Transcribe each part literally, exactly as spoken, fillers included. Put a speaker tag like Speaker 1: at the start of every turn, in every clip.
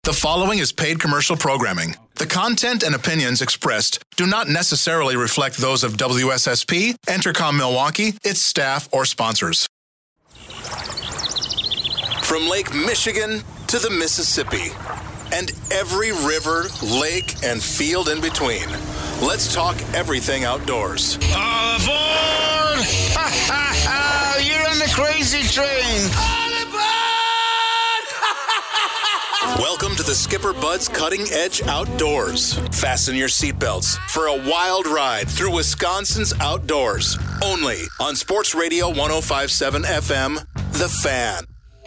Speaker 1: The following is paid commercial programming. The content and opinions expressed do not necessarily reflect those of W S S P, Entercom Milwaukee, its staff, or sponsors. From Lake Michigan to the Mississippi, and every river, lake, and field in between, let's talk everything outdoors.
Speaker 2: All aboard! Ha ha ha! You're on the crazy train! All aboard!
Speaker 1: Welcome to the Skipper Bud's Cutting Edge Outdoors. Fasten your seatbelts for a wild ride through Wisconsin's outdoors. Only on Sports Radio one oh five point seven F M, The Fan.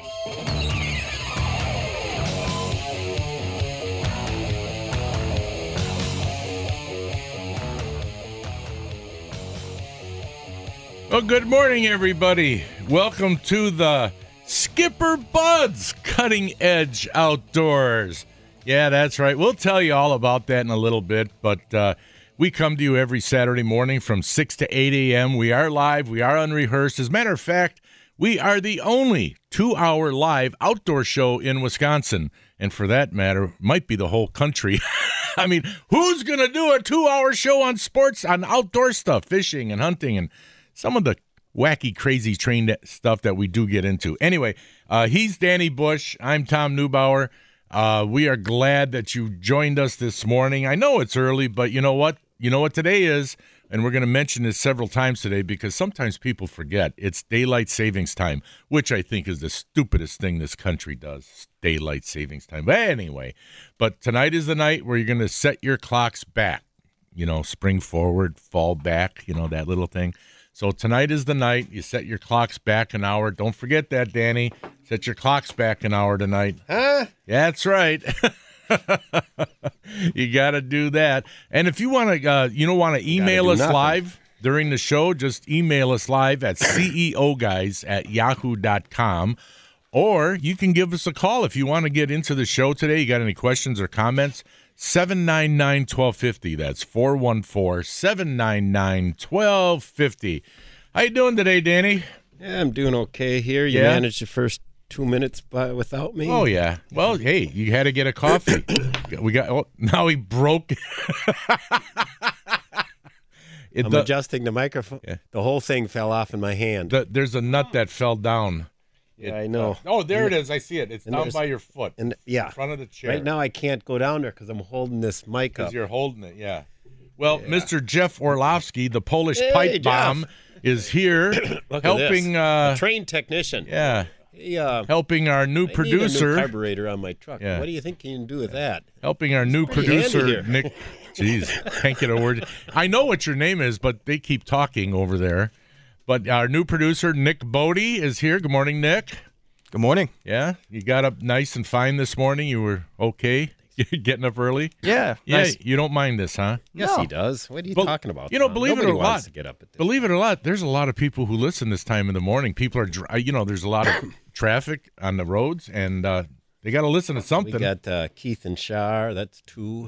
Speaker 3: Well, good morning, everybody. Welcome to the Skipper Bud's Cutting Edge Outdoors. Yeah, that's right. We'll tell you all about that in a little bit, but uh, we come to you every Saturday morning from six to eight a.m. We are live. We are unrehearsed. As a matter of fact, we are the only two-hour live outdoor show in Wisconsin, and for that matter, might be the whole country. I mean, who's going to do a two-hour show on sports, on outdoor stuff, fishing and hunting and some of the wacky, crazy train stuff that we do get into. Anyway, uh, he's Danny Bush. I'm Tom Neubauer. Uh, we are glad that you joined us this morning. I know it's early, but you know what? You know what today is, and we're going to mention this several times today because sometimes people forget. It's daylight savings time, which I think is the stupidest thing this country does, daylight savings time. But anyway, but tonight is the night where you're going to set your clocks back. You know, spring forward, fall back, you know, that little thing. So tonight is the night. You set your clocks back an hour. Don't forget that, Danny. Set your clocks back an hour tonight.
Speaker 4: Huh?
Speaker 3: Yeah, that's right. You got to do that. And if you want to, uh, you don't want to email us
Speaker 4: nothing.
Speaker 3: live during the show, just email us live at ceoguys at yahoo dot com. Or you can give us a call if you want to get into the show today. You got any questions or comments? seven nine nine, one two five zero. That's four one four, seven nine nine, one two five zero. How you doing today, Danny?
Speaker 4: Yeah, I'm doing okay here. You
Speaker 3: Yeah?
Speaker 4: managed the first two minutes by, without me.
Speaker 3: Oh, yeah. Well, hey, you had to get a coffee. We got. Oh, now he broke. It
Speaker 4: I'm
Speaker 3: the,
Speaker 4: adjusting the microphone.
Speaker 3: Yeah.
Speaker 4: The whole thing fell off in my hand.
Speaker 3: the, there's a nut that fell down.
Speaker 4: yeah, I know.
Speaker 3: Oh, there it is. I see it. It's
Speaker 4: and
Speaker 3: down
Speaker 4: there's-
Speaker 3: by your foot.
Speaker 4: and yeah,
Speaker 3: In front of the chair.
Speaker 4: right now I can't go down there because I'm holding this mic
Speaker 3: Because
Speaker 4: up.
Speaker 3: you're holding it, yeah. Well, Mister Jeff Orlovsky, the Polish
Speaker 4: Hey,
Speaker 3: pipe
Speaker 4: Jeff.
Speaker 3: bomb, is here
Speaker 4: Look
Speaker 3: helping.
Speaker 4: at this.
Speaker 3: Uh,
Speaker 4: Train technician.
Speaker 3: yeah,
Speaker 4: He, uh,
Speaker 3: helping our new
Speaker 4: I
Speaker 3: producer.
Speaker 4: need a new carburetor on my truck.
Speaker 3: Yeah.
Speaker 4: What do you think you can do with that?
Speaker 3: helping our new
Speaker 4: pretty
Speaker 3: producer,
Speaker 4: handy here.
Speaker 3: Nick. Jeez, can't get a word. I know what your name is, but they keep talking over there. But our new producer, Nick Bodie, is here. Good morning, Nick.
Speaker 5: Good morning.
Speaker 3: Yeah, you got up nice and fine this morning. You were okay getting up early.
Speaker 5: Yeah.
Speaker 3: Yeah,
Speaker 5: Nice.
Speaker 3: you don't mind this, huh?
Speaker 4: Yes,
Speaker 5: No.
Speaker 4: he does. What are you
Speaker 3: Well,
Speaker 4: talking about?
Speaker 3: you know,
Speaker 4: Tom?
Speaker 3: believe it
Speaker 4: Nobody
Speaker 3: or
Speaker 4: wants
Speaker 3: not,
Speaker 4: to get up at this.
Speaker 3: Believe it or not, there's a lot of people who listen this time in the morning. People are, dri- you know, there's a lot of traffic on the roads, and uh, they got to listen to
Speaker 4: We
Speaker 3: something.
Speaker 4: got uh, Keith and Shar. That's two.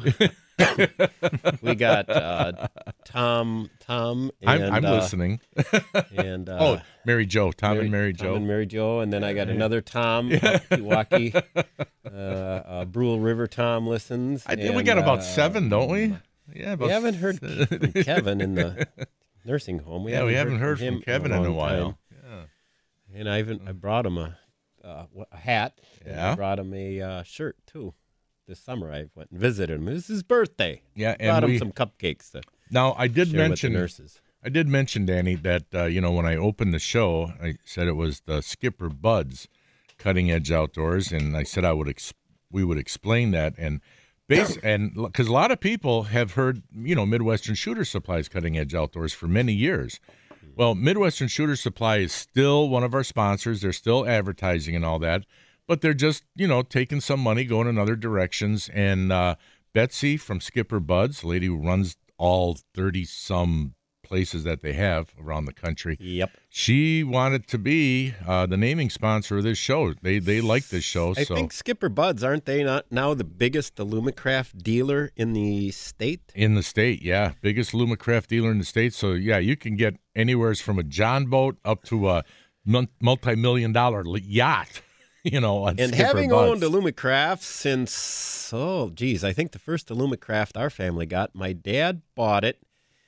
Speaker 4: We got uh, Tom. Tom. And,
Speaker 3: I'm, I'm
Speaker 4: uh,
Speaker 3: listening.
Speaker 4: And uh,
Speaker 3: oh, Mary Jo, Tom and Mary
Speaker 4: Tom
Speaker 3: Jo.
Speaker 4: and Mary Jo, and then I got another Tom, up Pewaukee. uh, uh, Brule River Tom listens.
Speaker 3: I think we
Speaker 4: and,
Speaker 3: got about
Speaker 4: uh,
Speaker 3: seven, don't we? Yeah, about
Speaker 4: We haven't heard from Kevin in the nursing home. We
Speaker 3: yeah, we haven't heard
Speaker 4: him
Speaker 3: from Kevin in a
Speaker 4: long
Speaker 3: while.
Speaker 4: time. And I even I brought him a uh, a hat. And
Speaker 3: Yeah.
Speaker 4: I brought him a uh, shirt too. This summer I went and visited him. It was his birthday.
Speaker 3: Yeah, and
Speaker 4: brought him
Speaker 3: we-
Speaker 4: some cupcakes to
Speaker 3: Now, I did
Speaker 4: share
Speaker 3: mention
Speaker 4: with the nurses.
Speaker 3: I did mention, Danny, that, uh, you know, when I opened the show, I said it was the Skipper Bud's Cutting Edge Outdoors, and I said I would ex- we would explain that. And base and because a lot of people have heard, you know, Midwestern Shooter Supply's Cutting Edge Outdoors for many years. Well, Midwestern Shooter Supply is still one of our sponsors. They're still advertising and all that, but they're just, you know, taking some money, going in other directions. And uh, Betsy from Skipper Bud's, the lady who runs all thirty-some places that they have around the country.
Speaker 4: Yep.
Speaker 3: She wanted to be uh, the naming sponsor of this show. They they like this show.
Speaker 4: I
Speaker 3: so
Speaker 4: think Skipper Bud's, aren't they not now the biggest Alumacraft dealer in the state?
Speaker 3: in the state, yeah, biggest Lumacraft dealer in the state. So yeah, you can get anywhere from a John boat up to a multi-million dollar yacht. you know, on
Speaker 4: And
Speaker 3: Skipper
Speaker 4: having
Speaker 3: Buds.
Speaker 4: owned Illumicraft since, oh, geez, I think the first Illumicraft our family got, my dad bought it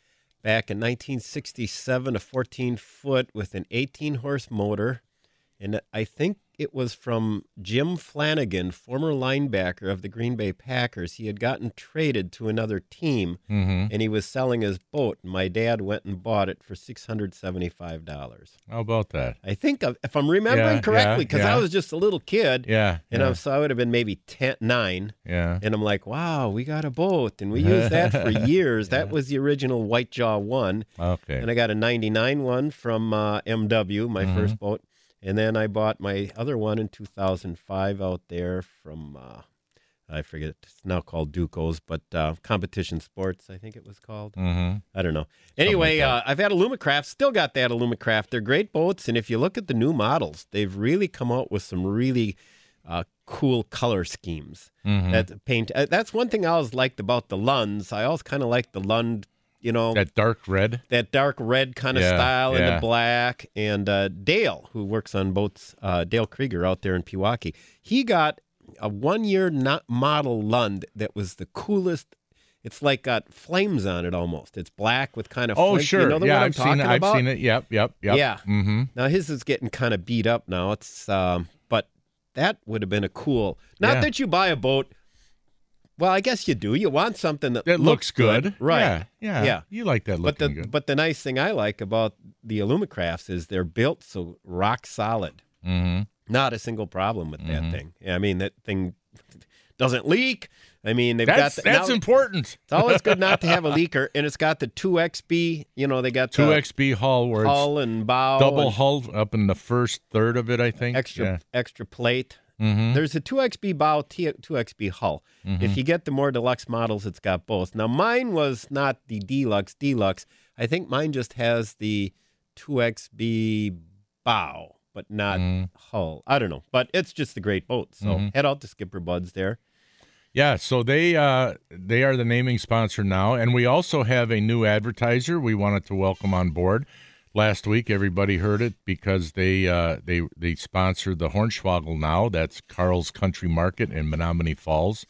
Speaker 4: back in nineteen sixty-seven, a fourteen-foot with an eighteen-horse motor. And I think it was from Jim Flanagan, former linebacker of the Green Bay Packers. He had gotten traded to another team,
Speaker 3: Mm-hmm.
Speaker 4: and he was selling his boat. And my dad went and bought it for six hundred seventy-five dollars.
Speaker 3: How about that?
Speaker 4: I think, of, if I'm remembering
Speaker 3: Yeah,
Speaker 4: correctly, because
Speaker 3: yeah,
Speaker 4: I
Speaker 3: yeah.
Speaker 4: was just a little kid.
Speaker 3: Yeah.
Speaker 4: And
Speaker 3: yeah,
Speaker 4: I, so I would have been maybe ten, nine.
Speaker 3: yeah.
Speaker 4: And I'm like, wow, we got a boat. And we used that for years. That was the original White Jaw one.
Speaker 3: Okay.
Speaker 4: And I got a ninety-nine one from uh, M W, my
Speaker 3: Mhm.
Speaker 4: first boat. And then I bought my other one in two thousand five out there from, uh, I forget, it's now called Duco's, but uh, Competition Sports, I think it was called.
Speaker 3: Mm-hmm.
Speaker 4: I don't know. Anyway,
Speaker 3: like
Speaker 4: uh, I've had Illumicraft, still got that Illumicraft. They're great boats, and if you look at the new models, they've really come out with some really uh, cool color schemes.
Speaker 3: Mm-hmm.
Speaker 4: That paint. Uh, that's one thing I always liked about the Lunds. I always kind of liked the Lund, you know, that,
Speaker 3: That dark red.
Speaker 4: dark red kind of
Speaker 3: Yeah,
Speaker 4: style and
Speaker 3: yeah.
Speaker 4: the black. And uh, Dale, who works on boats, uh, Dale Krieger out there in Pewaukee, he got a one-year not model Lund that was the coolest. It's like got flames on it almost. It's black with kind of
Speaker 3: Oh,
Speaker 4: flames.
Speaker 3: sure.
Speaker 4: You know the
Speaker 3: yeah,
Speaker 4: one I'm
Speaker 3: I've
Speaker 4: talking
Speaker 3: seen it.
Speaker 4: about?
Speaker 3: I've seen it. Yep, yep, yep.
Speaker 4: Yeah.
Speaker 3: Mm-hmm.
Speaker 4: Now his is getting kind of beat up now. It's um, but that would have been a cool. Not
Speaker 3: Yeah.
Speaker 4: that you buy a boat. Well, I guess you do. You want something that
Speaker 3: That looks good.
Speaker 4: right?
Speaker 3: Yeah, yeah.
Speaker 4: Yeah.
Speaker 3: You like that
Speaker 4: But the
Speaker 3: looking good.
Speaker 4: but the nice thing I like about the Illumicrafts is they're built so rock solid.
Speaker 3: Mm-hmm.
Speaker 4: Not a single problem with that
Speaker 3: Mhm.
Speaker 4: thing. Yeah, I mean that thing doesn't leak. I mean they've
Speaker 3: That's
Speaker 4: got the,
Speaker 3: that's
Speaker 4: now-
Speaker 3: important.
Speaker 4: It's always good not to have a leaker, and it's got the two X B. You know they got
Speaker 3: Two
Speaker 4: the
Speaker 3: X B hull where it's
Speaker 4: hull and bow,
Speaker 3: double
Speaker 4: and
Speaker 3: hull up in the first third of it, I think.
Speaker 4: extra extra plate.
Speaker 3: Yeah. Mm-hmm.
Speaker 4: There's a two X B bow, T- two X B hull.
Speaker 3: Mhm.
Speaker 4: If you get the more deluxe models, it's got both. Now, mine was not the deluxe deluxe. I think mine just has the two X B bow, but not
Speaker 3: Mhm.
Speaker 4: hull. I don't know, but it's just a great boat. So
Speaker 3: Mhm.
Speaker 4: head out to Skipper Buds there.
Speaker 3: Yeah, so they uh, they are the naming sponsor now, and we also have a new advertiser we wanted to welcome on board. Last week, everybody heard it because they uh, they they sponsored the Hornswoggle now. That's Carl's Country Market in Menominee Falls,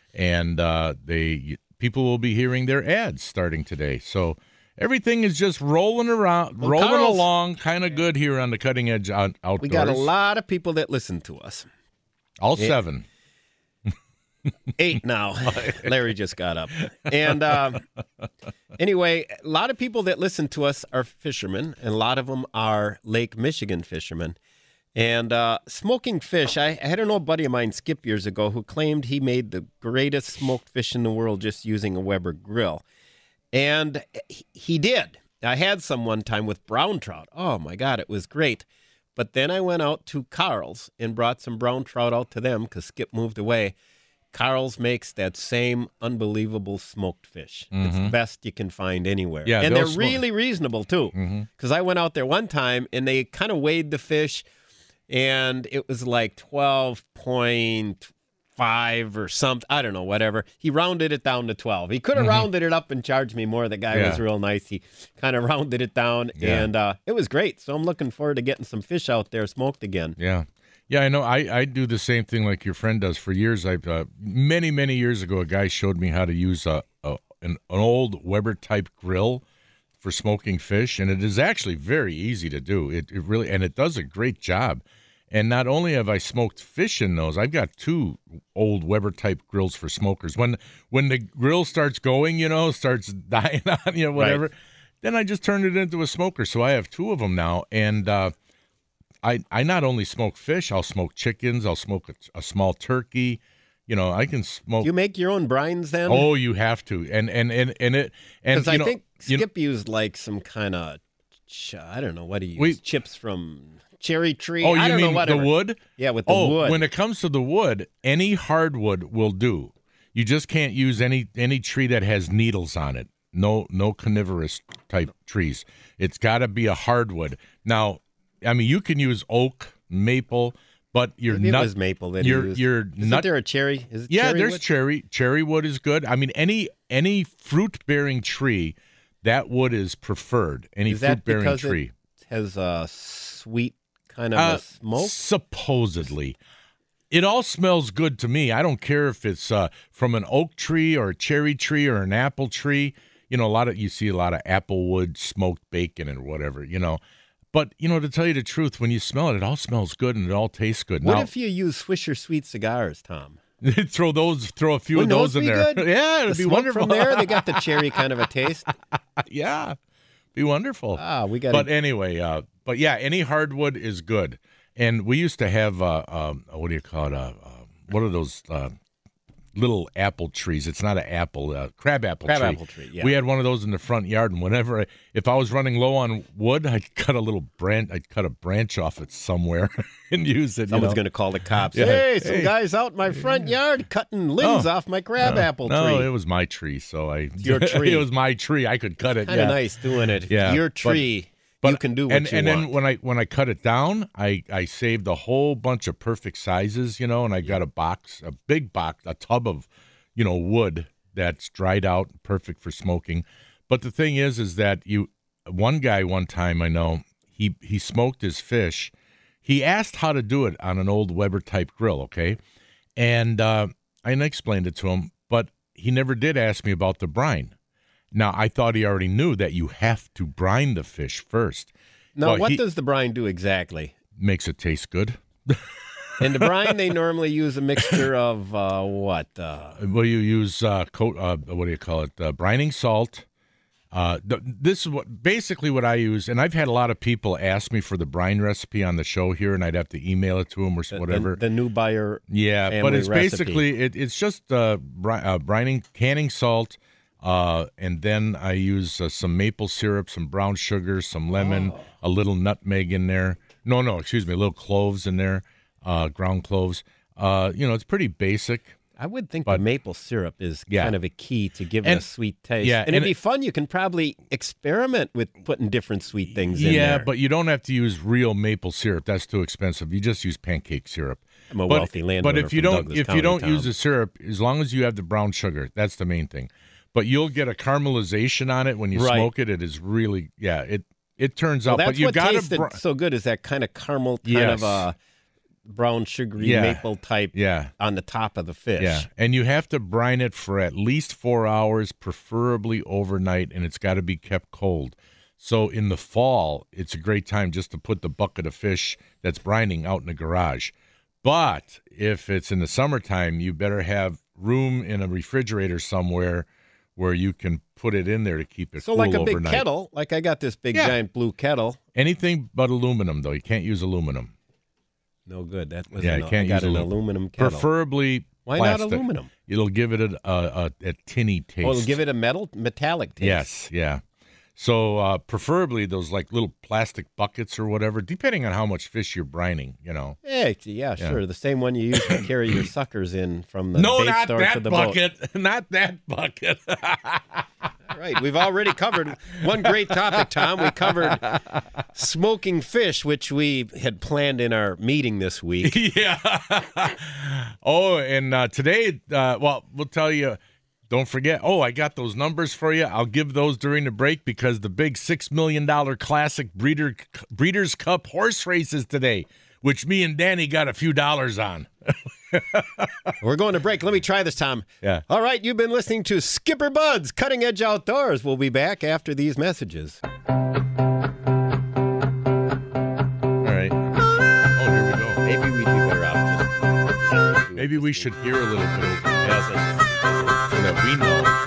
Speaker 3: and uh, they people will be hearing their ads starting today. So everything is just rolling around,
Speaker 4: Well,
Speaker 3: rolling
Speaker 4: Carl's-
Speaker 3: along, kind of good here on the Cutting Edge out- Outdoors.
Speaker 4: We got a lot of people that listen to us.
Speaker 3: all seven.
Speaker 4: Eight now. Larry just got up. And um, anyway, a lot of people that listen to us are fishermen, and a lot of them are Lake Michigan fishermen. And uh, smoking fish, I, I had an old buddy of mine, Skip, years ago, who claimed he made the greatest smoked fish in the world just using a Weber grill. And he, he did. I had some one time with brown trout. Oh, my God, it was great. But then I went out to Carl's and brought some brown trout out to them because Skip moved away. Carl's makes that same unbelievable smoked fish. It's the best you can find anywhere.
Speaker 3: Yeah,
Speaker 4: and
Speaker 3: they'll
Speaker 4: they're
Speaker 3: smoke-
Speaker 4: really reasonable, too. Because I went out there one time, and they kind of weighed the fish, and it was like twelve point five or something. I don't know, whatever. He rounded it down to twelve. He could have rounded it up and charged me more. The guy
Speaker 3: Yeah.
Speaker 4: was real nice. He kind of rounded it down,
Speaker 3: Yeah.
Speaker 4: and uh, it was great. So I'm looking forward to getting some fish out there smoked again.
Speaker 3: Yeah. Yeah, I know. I, I do the same thing like your friend does. For years, I've uh, many many years ago, a guy showed me how to use a, a an, an old Weber type grill for smoking fish, and it is actually very easy to do. It, it really and it does a great job. And not only have I smoked fish in those, I've got two old Weber type grills for smokers. When when the grill starts going, you know, starts dying on, you know, whatever,
Speaker 4: Right.
Speaker 3: then I just turn it into a smoker. So I have two of them now, and. uh I, I not only smoke fish, I'll smoke chickens, I'll smoke a, a small turkey. You know, I can smoke.
Speaker 4: You make your own brines then?
Speaker 3: Oh, you have to, and and and and it and
Speaker 4: Because I
Speaker 3: you know,
Speaker 4: think
Speaker 3: you know-
Speaker 4: Skip used like some kind of, ch- I don't know, what do you
Speaker 3: We-
Speaker 4: use? Chips from cherry tree?
Speaker 3: oh,
Speaker 4: I
Speaker 3: you
Speaker 4: don't
Speaker 3: mean
Speaker 4: know,
Speaker 3: the
Speaker 4: whatever.
Speaker 3: wood?
Speaker 4: Yeah, with the
Speaker 3: Oh,
Speaker 4: wood.
Speaker 3: when it comes to the wood, any hardwood will do. You just can't use any any tree that has needles on it. No, no carnivorous type trees. It's got to be a hardwood. Now, I mean, you can use oak, maple, but your
Speaker 4: Maybe
Speaker 3: nut.
Speaker 4: it was maple that
Speaker 3: your
Speaker 4: he used.
Speaker 3: your
Speaker 4: Isn't
Speaker 3: nut.
Speaker 4: there a cherry? Is it
Speaker 3: Yeah,
Speaker 4: cherry
Speaker 3: there's
Speaker 4: wood?
Speaker 3: cherry. Cherry wood is good. I mean, any any fruit bearing tree, that wood is preferred. Any
Speaker 4: Is that
Speaker 3: fruit bearing
Speaker 4: because
Speaker 3: tree.
Speaker 4: it has a sweet kind of
Speaker 3: Uh,
Speaker 4: a smoke?
Speaker 3: Supposedly, It all smells good to me. I don't care if it's uh, from an oak tree or a cherry tree or an apple tree. You know, a lot of you see a lot of applewood smoked bacon and whatever, you know. But, you know, to tell you the truth, when you smell it, it all smells good and it all tastes good.
Speaker 4: What
Speaker 3: now,
Speaker 4: if you use Swisher Sweet cigars, Tom?
Speaker 3: throw those, throw a few
Speaker 4: Wouldn't
Speaker 3: of those,
Speaker 4: those
Speaker 3: in
Speaker 4: be
Speaker 3: there.
Speaker 4: good?
Speaker 3: Yeah, it'd
Speaker 4: The
Speaker 3: be
Speaker 4: smoke
Speaker 3: wonderful.
Speaker 4: from there, they got the cherry kind of a taste.
Speaker 3: Yeah, be wonderful.
Speaker 4: Ah, we got.
Speaker 3: But anyway, uh, but yeah, any hardwood is good. And we used to have, uh, um, what do you call it? Uh, uh, what are those uh, little apple trees? It's not an apple, uh, crab apple
Speaker 4: Crab
Speaker 3: tree.
Speaker 4: apple tree, yeah.
Speaker 3: We had one of those in the front yard, and whenever, I, if I was running low on wood, I'd cut a little branch, I'd cut a branch off it somewhere and use it.
Speaker 4: Someone's
Speaker 3: you know?
Speaker 4: going to call the cops.
Speaker 3: Yeah.
Speaker 4: Hey, some
Speaker 3: Hey.
Speaker 4: guy's out in my front yard cutting limbs
Speaker 3: Oh.
Speaker 4: off my crab
Speaker 3: No,
Speaker 4: apple tree.
Speaker 3: No, it was my tree, so I.
Speaker 4: your tree.
Speaker 3: It was my tree. I could cut it.
Speaker 4: Kind of
Speaker 3: yeah.
Speaker 4: nice doing it.
Speaker 3: Yeah,
Speaker 4: Your
Speaker 3: but-
Speaker 4: tree,
Speaker 3: But
Speaker 4: you can do what
Speaker 3: and,
Speaker 4: you
Speaker 3: and
Speaker 4: want.
Speaker 3: then when I when I cut it down, I, I saved a whole bunch of perfect sizes, you know, and I got a box, a big box, a tub of, you know, wood that's dried out, perfect for smoking. But the thing is, is that you, one guy one time I know, he he smoked his fish. He asked how to do it on an old Weber type grill, okay, and uh, I explained it to him, but he never did ask me about the brine. Now, I thought he already knew that you have to brine the fish first.
Speaker 4: now,
Speaker 3: Well,
Speaker 4: what
Speaker 3: he-
Speaker 4: does the brine do exactly?
Speaker 3: Makes it taste good.
Speaker 4: In the brine, they normally use a mixture of uh, what? Uh,
Speaker 3: Well, you use uh, coat. Uh, what do you call it? Uh, brining salt. Uh, th- this is what basically what I use, and I've had a lot of people ask me for the brine recipe on the show here, and I'd have to email it to them or
Speaker 4: the-
Speaker 3: whatever.
Speaker 4: The, the new buyer.
Speaker 3: yeah, but
Speaker 4: family
Speaker 3: it's
Speaker 4: recipe.
Speaker 3: basically it, it's just uh, bri- uh, brining, canning salt, uh, and then I use uh, some maple syrup, some brown sugar, some lemon,
Speaker 4: Oh.
Speaker 3: a little nutmeg in there. No, no, excuse me, a little cloves in there, uh, ground cloves. Uh, you know, it's pretty basic.
Speaker 4: I would think
Speaker 3: But-
Speaker 4: the maple syrup is
Speaker 3: Yeah.
Speaker 4: kind of a key to give it
Speaker 3: And-
Speaker 4: a sweet taste.
Speaker 3: yeah,
Speaker 4: and,
Speaker 3: and
Speaker 4: it'd be
Speaker 3: it-
Speaker 4: fun. You can probably experiment with putting different sweet things in
Speaker 3: Yeah,
Speaker 4: there.
Speaker 3: but you don't have to use real maple syrup. That's too expensive. You just use pancake syrup.
Speaker 4: I'm a
Speaker 3: But-
Speaker 4: wealthy landowner
Speaker 3: But if you
Speaker 4: from
Speaker 3: don't,
Speaker 4: Douglas
Speaker 3: if
Speaker 4: County,
Speaker 3: you don't
Speaker 4: Tom.
Speaker 3: use the syrup, as long as you have the brown sugar, that's the main thing. But you'll get a caramelization on it when you
Speaker 4: Right.
Speaker 3: smoke it. It is really, yeah, it it turns
Speaker 4: Well,
Speaker 3: out.
Speaker 4: that's
Speaker 3: but you
Speaker 4: what
Speaker 3: got
Speaker 4: tasted
Speaker 3: to,
Speaker 4: so good is that kind of caramel, kind
Speaker 3: Yes.
Speaker 4: of uh, brown sugary
Speaker 3: Yeah.
Speaker 4: maple type
Speaker 3: yeah,
Speaker 4: on the top of the fish.
Speaker 3: yeah, and you have to brine it for at least four hours, preferably overnight, and it's got to be kept cold. So in the fall, it's a great time just to put the bucket of fish that's brining out in the garage. But if it's in the summertime, you better have room in a refrigerator somewhere where you can put it in there to keep it
Speaker 4: So
Speaker 3: cool
Speaker 4: like a big
Speaker 3: overnight.
Speaker 4: kettle, like I got this big
Speaker 3: Yeah.
Speaker 4: giant blue kettle.
Speaker 3: Anything but aluminum, though. You can't use aluminum.
Speaker 4: No good. That was
Speaker 3: Yeah,
Speaker 4: an,
Speaker 3: you can't
Speaker 4: I got
Speaker 3: use
Speaker 4: an
Speaker 3: aluminum.
Speaker 4: aluminum kettle.
Speaker 3: Preferably
Speaker 4: Why
Speaker 3: plastic.
Speaker 4: not aluminum?
Speaker 3: It'll give it a, a, a, a tinny taste.
Speaker 4: Oh, it'll give it a metal metallic taste.
Speaker 3: Yes, yeah. So uh, preferably those like little plastic buckets or whatever, depending on how much fish you're brining, you know.
Speaker 4: Hey, yeah,
Speaker 3: Yeah.
Speaker 4: sure. The same one you use to carry your suckers in from the
Speaker 3: No,
Speaker 4: bait
Speaker 3: not
Speaker 4: store to
Speaker 3: that
Speaker 4: the boat.
Speaker 3: bucket. Not that bucket.
Speaker 4: All right, we've already covered one great topic, Tom. We covered smoking fish, which we had planned in our meeting this week.
Speaker 3: Yeah. Oh, and uh, today, uh, well, we'll tell you. Don't forget. Oh, I got those numbers for you. I'll give those during the break because the big six million dollar classic breeder Breeders' Cup horse race is today, which me and Danny got a few dollars on.
Speaker 4: We're going to break. Let me try this, Tom.
Speaker 3: Yeah.
Speaker 4: All right, you've been listening to Skipper Bud's Cutting Edge Outdoors. We'll be back after these messages.
Speaker 3: All right. Oh, here we go.
Speaker 4: Maybe we'd be better off just.
Speaker 3: Maybe we should hear a little bit over
Speaker 4: Yes, it-
Speaker 3: so that we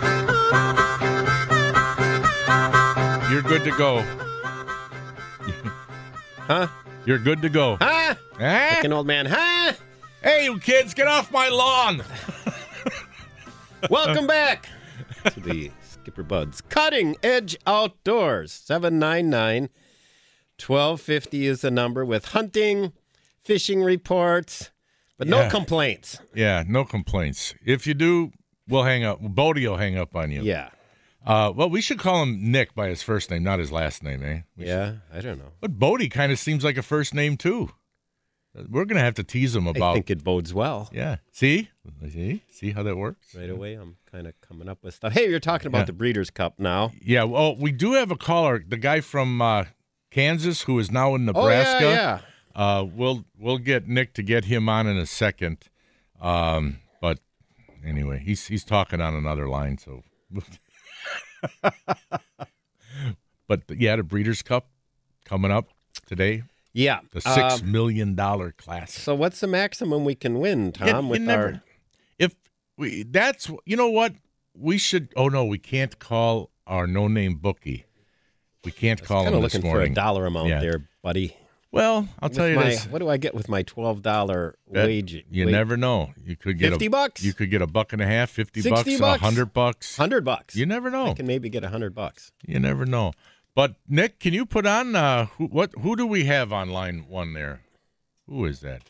Speaker 3: know. You're good to go.
Speaker 4: Huh?
Speaker 3: You're good to go.
Speaker 4: Huh?
Speaker 3: Eh?
Speaker 4: Like an old man. Huh?
Speaker 3: Hey, you kids, get off my lawn.
Speaker 4: Welcome back to the Skipper Bud's Cutting Edge Outdoors. seven nine nine, one two five zero is the number with hunting, fishing reports, but no
Speaker 3: Yeah.
Speaker 4: complaints.
Speaker 3: Yeah, no complaints. If you do, we'll hang up. Bodie will hang up on you.
Speaker 4: Yeah.
Speaker 3: Uh, well, we should call him Nick by his first name, not his last name, eh? We should-
Speaker 4: Yeah, I don't know.
Speaker 3: But Bodie kind of seems like a first name, too. We're going to have to tease him
Speaker 4: I
Speaker 3: about.
Speaker 4: think it bodes well.
Speaker 3: Yeah. See? See? See how that works?
Speaker 4: Right away, I'm kind of coming up with stuff. Hey, you're talking about
Speaker 3: Yeah.
Speaker 4: the Breeders' Cup now.
Speaker 3: Yeah. Well, we do have a caller, the guy from uh, Kansas who is now in
Speaker 4: Oh,
Speaker 3: Nebraska.
Speaker 4: yeah,
Speaker 3: Uh, we'll we'll get Nick to get him on in a second. Um, but anyway, he's he's talking on another line. So, but yeah, the Breeders' Cup coming up today.
Speaker 4: Yeah,
Speaker 3: The six
Speaker 4: um,
Speaker 3: million dollar class.
Speaker 4: So what's the maximum we can win, Tom?
Speaker 3: Yeah, you
Speaker 4: with
Speaker 3: never-
Speaker 4: our
Speaker 3: If we, that's, you know what, we should. Oh no, we can't call our no-name bookie. We can't call
Speaker 4: kind
Speaker 3: him
Speaker 4: of
Speaker 3: this
Speaker 4: looking for a
Speaker 3: morning.
Speaker 4: dollar amount
Speaker 3: Yeah.
Speaker 4: there, buddy.
Speaker 3: Well, I'll tell
Speaker 4: With
Speaker 3: you
Speaker 4: my-
Speaker 3: this:
Speaker 4: What do I get with my twelve dollar
Speaker 3: that-
Speaker 4: wage?
Speaker 3: You
Speaker 4: wage?
Speaker 3: never know. You could get
Speaker 4: fifty
Speaker 3: a,
Speaker 4: bucks.
Speaker 3: You could get a buck and a half, fifty
Speaker 4: sixty
Speaker 3: bucks,
Speaker 4: bucks?
Speaker 3: a hundred bucks.
Speaker 4: Hundred bucks.
Speaker 3: You never know.
Speaker 4: I can maybe get a hundred bucks.
Speaker 3: You never know. But Nick, can you put on uh, who, what? Who do we have on line one there? Who is that?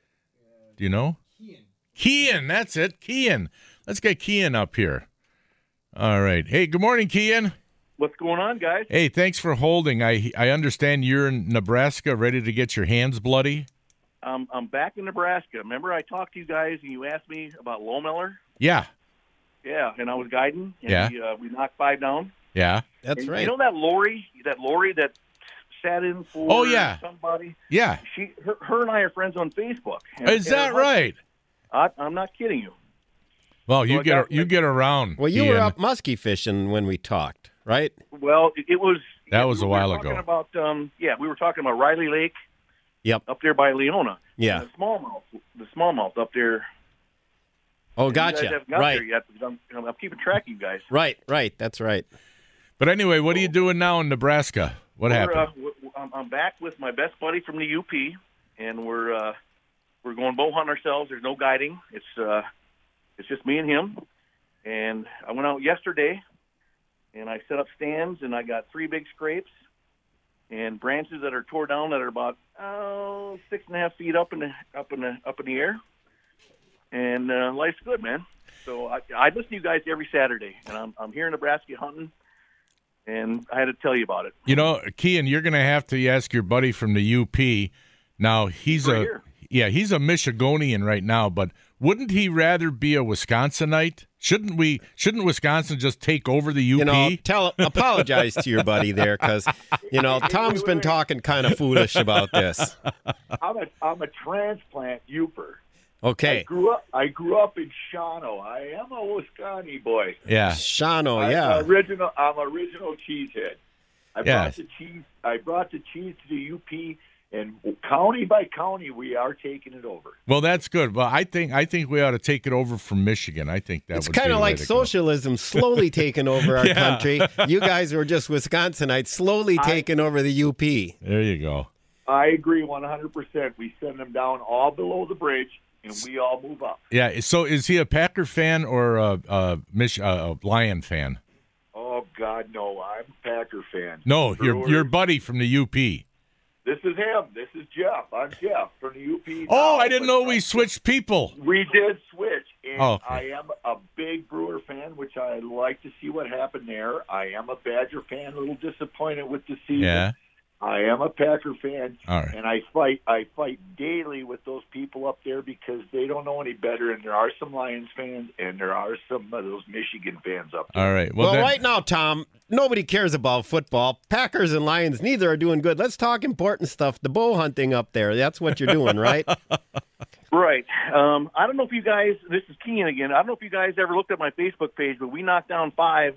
Speaker 3: Do you know? Kean. Kean, that's it. Kean. Let's get Kean up here. All right. Hey, good morning, Kean.
Speaker 5: What's going on, guys?
Speaker 3: Hey, thanks for holding. I I understand you're in Nebraska, ready to get your hands bloody.
Speaker 5: Um, I'm back in Nebraska. Remember I talked to you guys and you asked me about Lohmiller?
Speaker 3: Yeah.
Speaker 5: Yeah, and I was guiding. And
Speaker 3: Yeah.
Speaker 5: We, uh, we knocked five down.
Speaker 3: Yeah.
Speaker 4: That's
Speaker 5: And
Speaker 4: right.
Speaker 5: You know that Lori, that Lori that sat in for
Speaker 3: Oh, yeah.
Speaker 5: somebody?
Speaker 3: Yeah.
Speaker 5: She, her, her and I are friends on Facebook. And,
Speaker 3: Is
Speaker 5: and
Speaker 3: that
Speaker 5: her
Speaker 3: right?
Speaker 5: husband- I, I'm not kidding you.
Speaker 3: Well, you
Speaker 5: I
Speaker 3: get
Speaker 5: got-
Speaker 3: you get around.
Speaker 4: well, you were
Speaker 3: Kean.
Speaker 4: up muskie fishing when we talked, right?
Speaker 5: Well, it, it was.
Speaker 3: That was a
Speaker 5: we
Speaker 3: while
Speaker 5: were talking
Speaker 3: ago.
Speaker 5: About, um, yeah, we were talking about Riley Lake
Speaker 4: Yep.
Speaker 5: up there by Leona.
Speaker 4: Yeah.
Speaker 5: And the smallmouth, the smallmouth up there.
Speaker 4: Oh,
Speaker 5: You guys
Speaker 4: gotcha.
Speaker 5: haven't got
Speaker 4: Right.
Speaker 5: there yet because I'm, I'm keeping track of you guys.
Speaker 4: Right. Right. That's right.
Speaker 3: But anyway, what are you doing now in Nebraska? What
Speaker 5: We're,
Speaker 3: happened?
Speaker 5: Uh, w- w- I'm- I'm back with my best buddy from the U P, and we're uh, we're going bow hunting ourselves. There's no guiding. It's uh, it's just me and him. And I went out yesterday, and I set up stands, and I got three big scrapes and branches that are tore down that are about oh six and a half feet up in the up in the up in the air. And uh, life's good, man. So I, I listen to you guys every Saturday, and I'm I'm here in Nebraska hunting. And I had to tell you about it.
Speaker 3: You know, Kean, you're going to have to ask your buddy from the U P. Now, he's
Speaker 5: right
Speaker 3: a
Speaker 5: here.
Speaker 3: yeah, he's a Michigonian right now, but wouldn't he rather be a Wisconsinite? Shouldn't we shouldn't Wisconsin just take over the U P?
Speaker 4: You know, tell apologize to your buddy there because, you know, Tom's been talking kind of foolish about this.
Speaker 6: I'm a I'm a transplant Uper. I
Speaker 4: Okay.
Speaker 6: grew up I grew up in Shawano. I am a Wisconsin boy.
Speaker 3: yeah.
Speaker 4: Shano,
Speaker 6: I'm
Speaker 4: yeah.
Speaker 6: original I'm original cheesehead. I
Speaker 3: Yeah.
Speaker 6: brought the cheese I brought the cheese to the U P, and county by county we are taking it over.
Speaker 3: Well, that's good. Well, I think I think we ought to take it over from Michigan. I think that
Speaker 4: It's
Speaker 3: would be
Speaker 4: kind of
Speaker 3: the way
Speaker 4: like
Speaker 3: to go.
Speaker 4: socialism slowly taking over our
Speaker 3: Yeah.
Speaker 4: country. You guys were just Wisconsinites slowly taking over the U P.
Speaker 3: There you go.
Speaker 6: I agree one hundred percent. We send them down all below the bridge, and we all move up.
Speaker 3: Yeah. So, is he a Packer fan or a, a, Mich- a Lion fan?
Speaker 6: Oh God, no! I'm a Packer fan.
Speaker 3: No, your
Speaker 6: Brewers.
Speaker 3: your buddy from the U P.
Speaker 6: This is him. This is Jeff. I'm Jeff from the U P.
Speaker 3: Oh,
Speaker 6: now,
Speaker 3: I didn't
Speaker 6: but
Speaker 3: know we switched people.
Speaker 6: We did switch, and
Speaker 3: Oh, okay.
Speaker 6: I am a big Brewer fan, which I like to see what happened there. I am a Badger fan, a little disappointed with the season.
Speaker 3: Yeah.
Speaker 6: I am a Packer fan,
Speaker 3: All right.
Speaker 6: and I fight. I fight daily with those people up there because they don't know any better. And there are some Lions fans, and there are some of those Michigan fans up there.
Speaker 3: All right. Well,
Speaker 4: Well,
Speaker 3: then,
Speaker 4: right now, Tom, nobody cares about football. Packers and Lions, neither are doing good. Let's talk important stuff. The bow hunting up there. That's what you're doing, right?
Speaker 5: Right. Um, I don't know if you guys, this is Kean again. I don't know if you guys ever looked at my Facebook page, but we knocked down five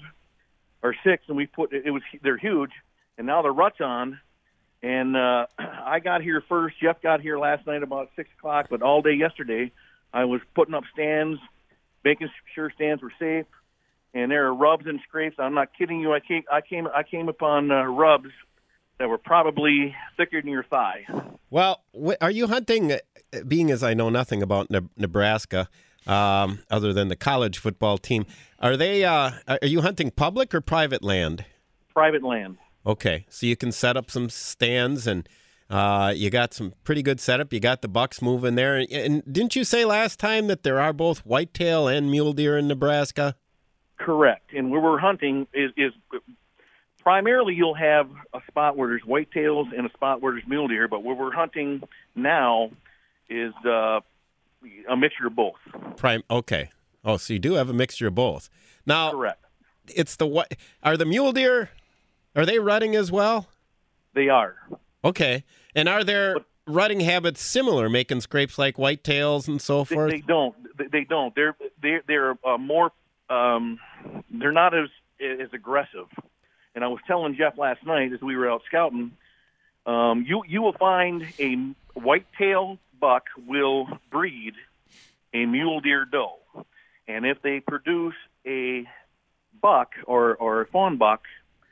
Speaker 5: or six, and we put it was they're huge, and now the rut's on. And uh, I got here first. Jeff got here last night about six o'clock, but all day yesterday I was putting up stands, making sure stands were safe, and there are rubs and scrapes. I'm not kidding you. I came, I came, I came upon uh, rubs that were probably thicker than your thigh.
Speaker 4: Well, wh- are you hunting, uh, being as I know nothing about Ne- Nebraska, um, other than the college football team, are they? Uh, are you hunting public or private land?
Speaker 5: Private land.
Speaker 4: Okay, so you can set up some stands, and uh, you got some pretty good setup. You got the bucks moving there, and, and didn't you say last time that there are both whitetail and mule deer in Nebraska?
Speaker 5: Correct. And where we're hunting is, is primarily you'll have a spot where there's whitetails and a spot where there's mule deer, but where we're hunting now is uh, a mixture of both.
Speaker 4: Prime. Okay. Oh, so you do have a mixture of both. Now,
Speaker 5: Correct.
Speaker 4: it's the what? Are the mule deer? Are they rutting as well?
Speaker 5: They are.
Speaker 4: Okay. And are there rutting habits similar, making scrapes like whitetails and so
Speaker 5: They,
Speaker 4: forth?
Speaker 5: they don't. They, they don't. They're they're they're uh, more. Um, they're not as as aggressive. And I was telling Jeff last night as we were out scouting. Um, you you will find a whitetail buck will breed a mule deer doe, and if they produce a buck or or a fawn buck,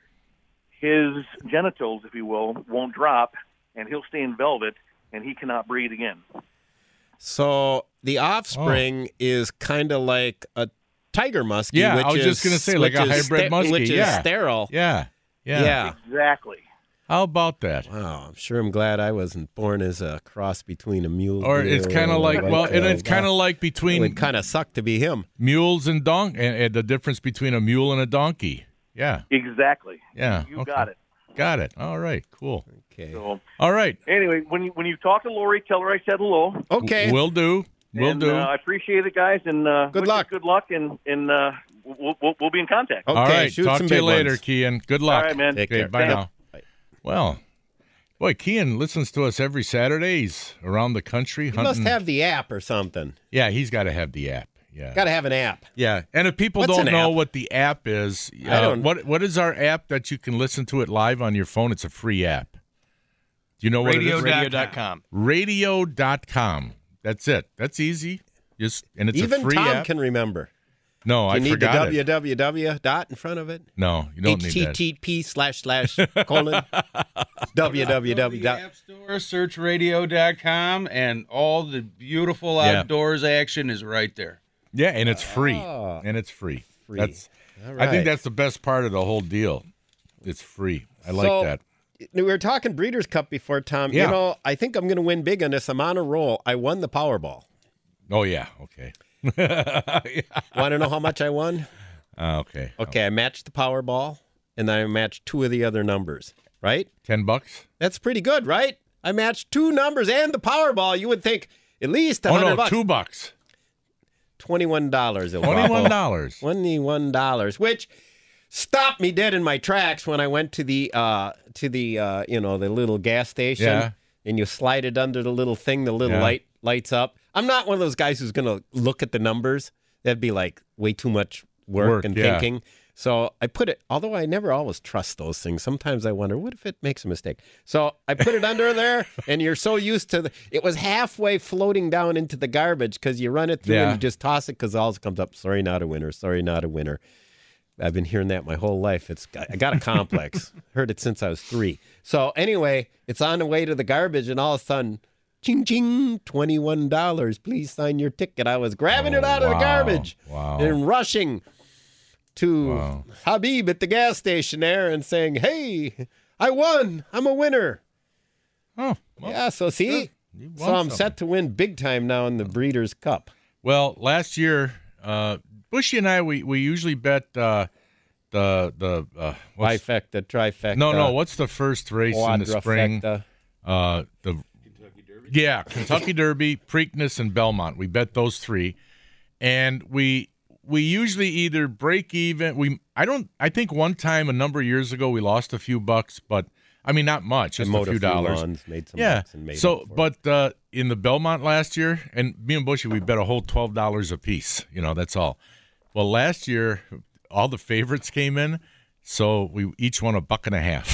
Speaker 5: his genitals, if you will, won't drop, and he'll stay in velvet, and he cannot breed again.
Speaker 4: So the offspring oh. is kind of like a tiger muskie.
Speaker 3: Yeah,
Speaker 4: which
Speaker 3: I was
Speaker 4: is,
Speaker 3: just going to say, like a hybrid muskie.
Speaker 4: Which is
Speaker 3: yeah.
Speaker 4: sterile.
Speaker 3: Yeah. yeah.
Speaker 4: Yeah.
Speaker 5: Exactly.
Speaker 3: How about that?
Speaker 4: Wow, I'm sure I'm glad I wasn't born as a cross between a mule
Speaker 3: or
Speaker 4: deer
Speaker 3: it's kind of like, well, and it's kind of like between...
Speaker 4: It would kind of suck to be him.
Speaker 3: Mules and don and, and the difference between a mule and a donkey. Yeah.
Speaker 5: Exactly.
Speaker 3: Yeah.
Speaker 5: You
Speaker 3: okay.
Speaker 5: got it.
Speaker 3: Got it. All right. Cool.
Speaker 4: Okay.
Speaker 5: So,
Speaker 3: all right.
Speaker 5: Anyway, when you when you talk to Lori, tell her I said hello.
Speaker 4: Okay.
Speaker 3: Will do. Will
Speaker 5: and,
Speaker 3: do.
Speaker 5: Uh, I appreciate it, guys, and uh,
Speaker 4: good luck.
Speaker 5: Good luck, and and uh, we'll, we'll we'll be in contact.
Speaker 4: Okay.
Speaker 3: All right.
Speaker 4: Shoot
Speaker 3: Talk
Speaker 4: some
Speaker 3: to you
Speaker 4: big
Speaker 3: later,
Speaker 4: ones.
Speaker 3: Kian. Good luck.
Speaker 5: All right, man.
Speaker 4: Take
Speaker 3: okay.
Speaker 4: care.
Speaker 3: Bye
Speaker 5: Thanks.
Speaker 3: now.
Speaker 4: Bye.
Speaker 3: Well, boy, Kian listens to us every Saturday. He's around the country
Speaker 4: He
Speaker 3: hunting.
Speaker 4: must have the app or something.
Speaker 3: Yeah, he's got to have the app. Yeah.
Speaker 4: Got to have an app.
Speaker 3: Yeah, and if people
Speaker 4: What's
Speaker 3: don't
Speaker 4: an
Speaker 3: know
Speaker 4: app?
Speaker 3: what the app is, uh,
Speaker 4: I don't-
Speaker 3: what what is our app that you can listen to it live on your phone? It's a free app. Do you know what
Speaker 7: Radio
Speaker 3: it is?
Speaker 7: radio dot com.
Speaker 3: radio dot com. That's it. That's easy. Just and it's
Speaker 4: Even
Speaker 3: a free
Speaker 4: Tom
Speaker 3: app.
Speaker 4: can remember.
Speaker 3: No,
Speaker 4: You
Speaker 3: I
Speaker 4: need
Speaker 3: forgot
Speaker 4: the
Speaker 3: it.
Speaker 4: www dot in front of it.
Speaker 3: No, you don't need that.
Speaker 4: H T T P slash slash colon www
Speaker 7: Go to the
Speaker 4: dot.
Speaker 7: App Store, search radio dot com, and all the beautiful
Speaker 3: Yeah.
Speaker 7: outdoors action is right there.
Speaker 3: Yeah, and it's free.
Speaker 4: Oh.
Speaker 3: And it's free.
Speaker 4: Free.
Speaker 3: That's.
Speaker 4: All
Speaker 3: I
Speaker 4: right.
Speaker 3: think that's the best part of the whole deal. It's free. I like
Speaker 4: So,
Speaker 3: that.
Speaker 4: We were talking Breeders' Cup before, Tom.
Speaker 3: Yeah.
Speaker 4: You know, I think I'm going to win big on this. I'm on a roll. I won the Powerball.
Speaker 3: Oh yeah. Okay. yeah.
Speaker 4: Want to know how much I won?
Speaker 3: Uh, okay.
Speaker 4: Okay, I matched the Powerball, and then I matched two of the other numbers, right?
Speaker 3: Ten bucks.
Speaker 4: That's pretty good, right? I matched two numbers and the Powerball. You would think at least a
Speaker 3: Oh
Speaker 4: hundred
Speaker 3: no,
Speaker 4: bucks.
Speaker 3: two bucks.
Speaker 4: Twenty-one dollars.
Speaker 3: Twenty-one dollars.
Speaker 4: Twenty-one dollars, which stopped me dead in my tracks when I went to the uh, to the uh, you know the little gas station,
Speaker 3: Yeah.
Speaker 4: and you slide it under the little thing. The little
Speaker 3: Yeah.
Speaker 4: light lights up. I'm not one of those guys who's going to look at the numbers. That'd be like way too much work,
Speaker 3: Work,
Speaker 4: and
Speaker 3: yeah.
Speaker 4: thinking. So I put it, although I never always trust those things. Sometimes I wonder, what if it makes a mistake? So I put it under there, and you're so used to the, it was halfway floating down into the garbage because you run it through
Speaker 3: Yeah.
Speaker 4: and you just toss it because all it comes up, sorry, not a winner, sorry, not a winner. I've been hearing that my whole life. It's I got a complex. Heard it since I was three. So anyway, it's on the way to the garbage, and all of a sudden, ching ching, twenty-one dollars. Please sign your ticket. I was grabbing it
Speaker 3: Oh,
Speaker 4: out of the
Speaker 3: wow.
Speaker 4: garbage
Speaker 3: Wow.
Speaker 4: and rushing to
Speaker 3: Wow.
Speaker 4: Habib at the gas station there and saying, "Hey, I won. I'm a winner."
Speaker 3: Oh, well,
Speaker 4: Yeah. So see,
Speaker 3: you won
Speaker 4: so I'm
Speaker 3: something.
Speaker 4: set to win big time now in the Breeders' Cup.
Speaker 3: Well, last year, uh, Bushy and I, we, we usually bet uh, the the uh, what's,
Speaker 4: Trifecta, trifecta.
Speaker 3: no no what's the first race in the spring?
Speaker 4: quadrifecta.
Speaker 3: Uh, the Kentucky Derby. Yeah, Kentucky Derby, Preakness, and Belmont. We bet those three, and we we usually either break even. We I don't. I think one time a number of years ago we lost a few bucks, but I mean not much, just
Speaker 4: I
Speaker 3: a
Speaker 4: mowed
Speaker 3: few dollars.
Speaker 4: lawns, made some
Speaker 3: Yeah.
Speaker 4: bucks and made
Speaker 3: So,
Speaker 4: up for it.
Speaker 3: but uh, in the Belmont last year, and me and Bushy, we bet a whole twelve dollars a piece. You know, that's all. Well, last year, all the favorites came in, so we each won a buck and a half.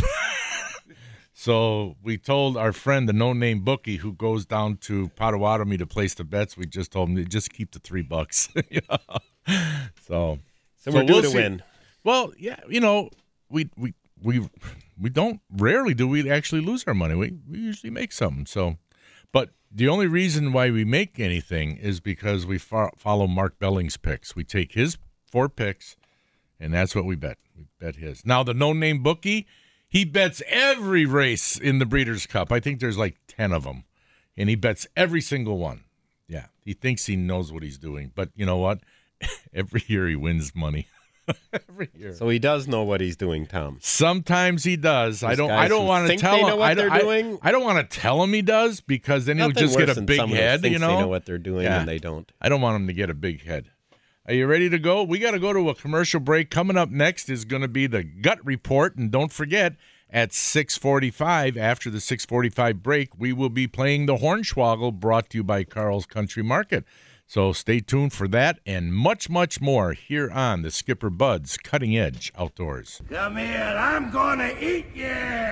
Speaker 3: So we told our friend, the no-name bookie, who goes down to Potawatomi to place the bets, we just told him to just keep the three bucks. You know? So,
Speaker 4: so we're
Speaker 3: so
Speaker 4: due
Speaker 3: we'll
Speaker 4: to
Speaker 3: see.
Speaker 4: win.
Speaker 3: Well, yeah, you know, we we we we don't rarely do we actually lose our money. We we usually make something. So, but the only reason why we make anything is because we fo- follow Mark Belling's picks. We take his four picks, and that's what we bet. We bet his. Now the no-name bookie, he bets every race in the Breeders' Cup. I think there's like ten of them, and he bets every single one. Yeah, he thinks he knows what he's doing, but you know what? Every year he wins money. Every year.
Speaker 4: So he does know what he's doing, Tom.
Speaker 3: Sometimes he does. I
Speaker 4: Those
Speaker 3: don't.
Speaker 4: guys
Speaker 3: I don't
Speaker 4: who
Speaker 3: want to
Speaker 4: think
Speaker 3: tell
Speaker 4: they
Speaker 3: him.
Speaker 4: know what
Speaker 3: I don't,
Speaker 4: they're
Speaker 3: I-
Speaker 4: doing.
Speaker 3: I, don't want to tell him he does because then he'll
Speaker 4: Nothing
Speaker 3: just get
Speaker 4: worse
Speaker 3: a
Speaker 4: than
Speaker 3: big
Speaker 4: someone who
Speaker 3: head.
Speaker 4: thinks
Speaker 3: You know,
Speaker 4: they know what they're doing
Speaker 3: Yeah.
Speaker 4: and they don't.
Speaker 3: I don't want him to get a big head. Are you ready to go? We got to go to a commercial break. Coming up next is going to be the gut report, and don't forget, At six forty-five, after the six forty-five break, we will be playing the Hornswoggle, brought to you by Carl's Country Market. So stay tuned for that and much, much more here on the Skipper Buds Cutting Edge Outdoors.
Speaker 8: Come here, I'm gonna eat you.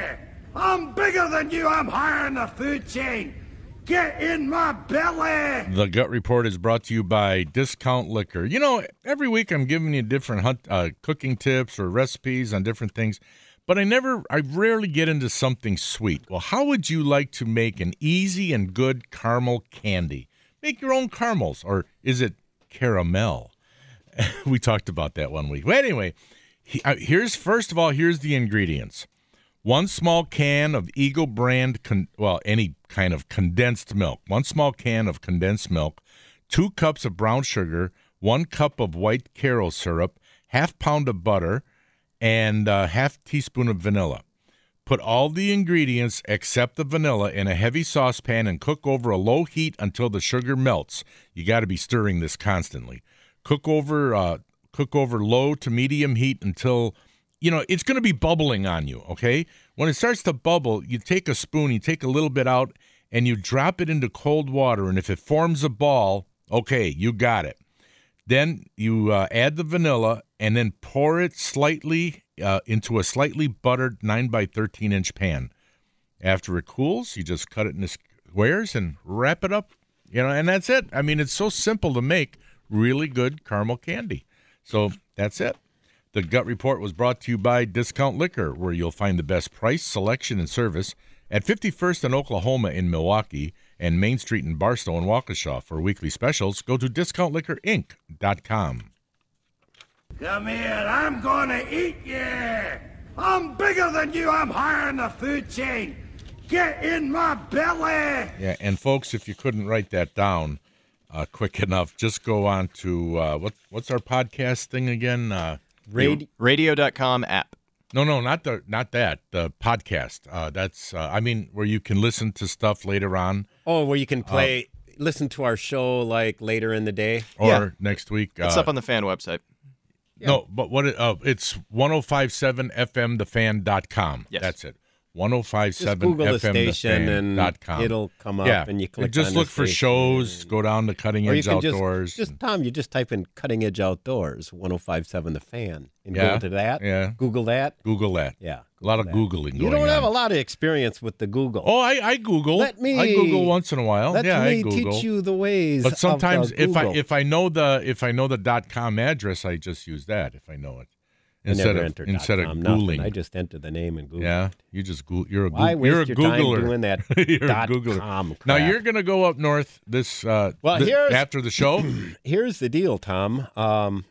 Speaker 8: I'm bigger than you, I'm higher in the food chain. Get in my belly.
Speaker 3: The Gut Report is brought to you by Discount Liquor. You know, every week I'm giving you different hunt, uh, cooking tips or recipes on different things, but I never, I rarely get into something sweet. Well, how would you like to make an easy and good caramel candy? Make your own caramels, or is it caramel? We talked about that one week. Well, anyway, he, uh, here's, first of all, here's the ingredients. One small can of Eagle brand, con- well, any kind of condensed milk. One small can of condensed milk, two cups of brown sugar, one cup of white Karo syrup, half pound of butter, and a half teaspoon of vanilla. Put all the ingredients except the vanilla in a heavy saucepan and cook over a low heat until the sugar melts. You got to be stirring this constantly. Cook over, uh, cook over low to medium heat until, you know, it's going to be bubbling on you, okay? When it starts to bubble, you take a spoon, you take a little bit out, and you drop it into cold water, and if it forms a ball, okay, you got it. Then you uh, add the vanilla, and then pour it slightly uh, into a slightly buttered nine by thirteen inch pan. After it cools, you just cut it into squares and wrap it up, you know, and that's it. I mean, it's so simple to make really good caramel candy. So that's it. The Gut Report was brought to you by Discount Liquor, where you'll find the best price, selection, and service at fifty-first and Oklahoma in Milwaukee and Main Street in Barstow and Waukesha. For weekly specials, go to discount liquor inc dot com.
Speaker 8: Come here, I'm gonna eat you. I'm bigger than you, I'm higher in the food chain. Get in my belly.
Speaker 3: Yeah, and folks, if you couldn't write that down uh, quick enough, just go on to, uh, what, what's our podcast thing again? Uh,
Speaker 9: Radio radio dot com app.
Speaker 3: No, no, not the not that. The podcast. Uh, that's uh, I mean, where you can listen to stuff later on.
Speaker 4: Oh, where you can play, uh, listen to our show like later in the day,
Speaker 3: or
Speaker 9: yeah.
Speaker 3: next week.
Speaker 9: It's
Speaker 3: uh,
Speaker 9: up on the fan website.
Speaker 3: Yeah. No, but what? It, uh, it's ten fifty-seven f m the fan dot com.
Speaker 9: Yes.
Speaker 3: That's it. ten fifty-seven
Speaker 4: just Google
Speaker 3: f m
Speaker 4: the
Speaker 3: the
Speaker 4: station
Speaker 3: fan dot com.
Speaker 4: and it'll come up,
Speaker 3: yeah.
Speaker 4: and you click.
Speaker 3: Just
Speaker 4: on
Speaker 3: look
Speaker 4: the
Speaker 3: for
Speaker 4: station.
Speaker 3: shows. Go down to Cutting
Speaker 4: Or you
Speaker 3: Edge
Speaker 4: can
Speaker 3: Outdoors.
Speaker 4: Just, just Tom, you just type in Cutting Edge Outdoors, ten fifty-seven The Fan, and
Speaker 3: Yeah.
Speaker 4: go to that.
Speaker 3: Yeah.
Speaker 4: Google that.
Speaker 3: Google that.
Speaker 4: Yeah.
Speaker 3: A lot of
Speaker 4: that.
Speaker 3: Googling
Speaker 4: You
Speaker 3: going
Speaker 4: don't have
Speaker 3: on.
Speaker 4: a lot of experience with the Google.
Speaker 3: Oh, I, I Google.
Speaker 4: Let me-
Speaker 3: I Google once in a while.
Speaker 4: Let
Speaker 3: yeah,
Speaker 4: me
Speaker 3: I Google.
Speaker 4: teach you the ways.
Speaker 3: But sometimes,
Speaker 4: of, uh,
Speaker 3: if I
Speaker 4: Google.
Speaker 3: if I know the if I know the dot com address, I just use that if I know it
Speaker 4: I
Speaker 3: instead
Speaker 4: never
Speaker 3: of
Speaker 4: entered
Speaker 3: instead
Speaker 4: dot
Speaker 3: of
Speaker 4: com, nothing.
Speaker 3: Googling.
Speaker 4: I just enter the name and Google.
Speaker 3: Yeah,
Speaker 4: it.
Speaker 3: you just go. You're a
Speaker 4: Why
Speaker 3: Goog- you're a
Speaker 4: waste your time
Speaker 3: Googler.
Speaker 4: doing that
Speaker 3: you're
Speaker 4: dot
Speaker 3: a Googler.
Speaker 4: com
Speaker 3: Now
Speaker 4: crap?
Speaker 3: you're gonna go up north this uh,
Speaker 4: Well,
Speaker 3: th-
Speaker 4: here's-
Speaker 3: after the show.
Speaker 4: Here's the deal, Tom. Um,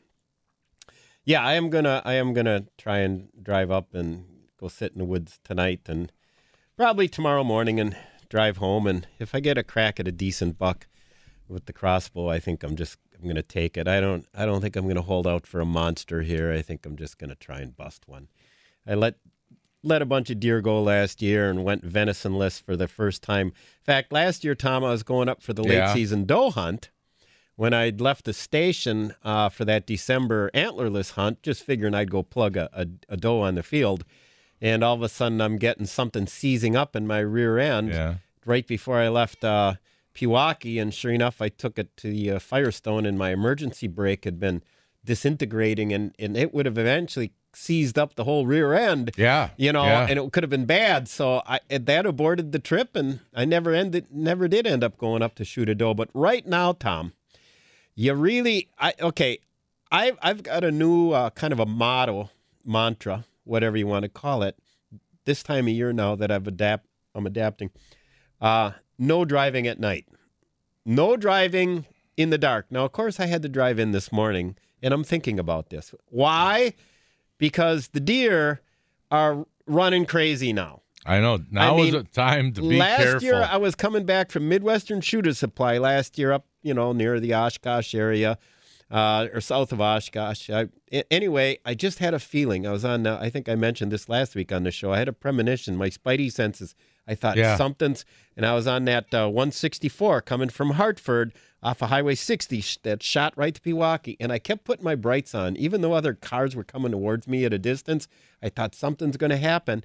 Speaker 4: yeah, I am gonna I am gonna try and drive up and go sit in the woods tonight, and probably tomorrow morning, and drive home. And if I get a crack at a decent buck with the crossbow, I think I'm just I'm gonna take it. I don't I don't think I'm gonna hold out for a monster here. I think I'm just gonna try and bust one. I let let a bunch of deer go last year and went venisonless for the first time. In fact, last year, Tom, I was going up for the late
Speaker 3: Yeah.
Speaker 4: season doe hunt. When I'd left the station uh, for that December antlerless hunt, just figuring I'd go plug a, a, a doe on the field, and all of a sudden I'm getting something seizing up in my rear end
Speaker 3: Yeah.
Speaker 4: right before I left uh, Pewaukee, and sure enough, I took it to the uh, Firestone, and my emergency brake had been disintegrating, and, and it would have eventually seized up the whole rear end.
Speaker 3: Yeah,
Speaker 4: You know,
Speaker 3: yeah.
Speaker 4: and it could have been bad. So I that aborted the trip, and I never ended, never did end up going up to shoot a doe. But right now, Tom, you really, I okay, I've I've got a new uh, kind of a motto, mantra, whatever you want to call it. This time of year now that I've adapt, I'm adapting. Uh, no driving at night. No driving in the dark. Now, of course, I had to drive in this morning, and I'm thinking about this. Why? Because the deer are running crazy now.
Speaker 3: I know. Now
Speaker 4: I
Speaker 3: is
Speaker 4: mean,
Speaker 3: a time to be
Speaker 4: last
Speaker 3: careful.
Speaker 4: year, I was coming back from Midwestern Shooter Supply last year up, you know, near the Oshkosh area, uh, or south of Oshkosh. I, a- anyway, I just had a feeling. I was on, uh, I think I mentioned this last week on the show. I had a premonition, my spidey senses. I thought
Speaker 3: Yeah.
Speaker 4: something's, and I was on that uh, one sixty-four coming from Hartford off of Highway sixty sh- that shot right to Pewaukee. And I kept putting my brights on. Even though other cars were coming towards me at a distance, I thought something's going to happen.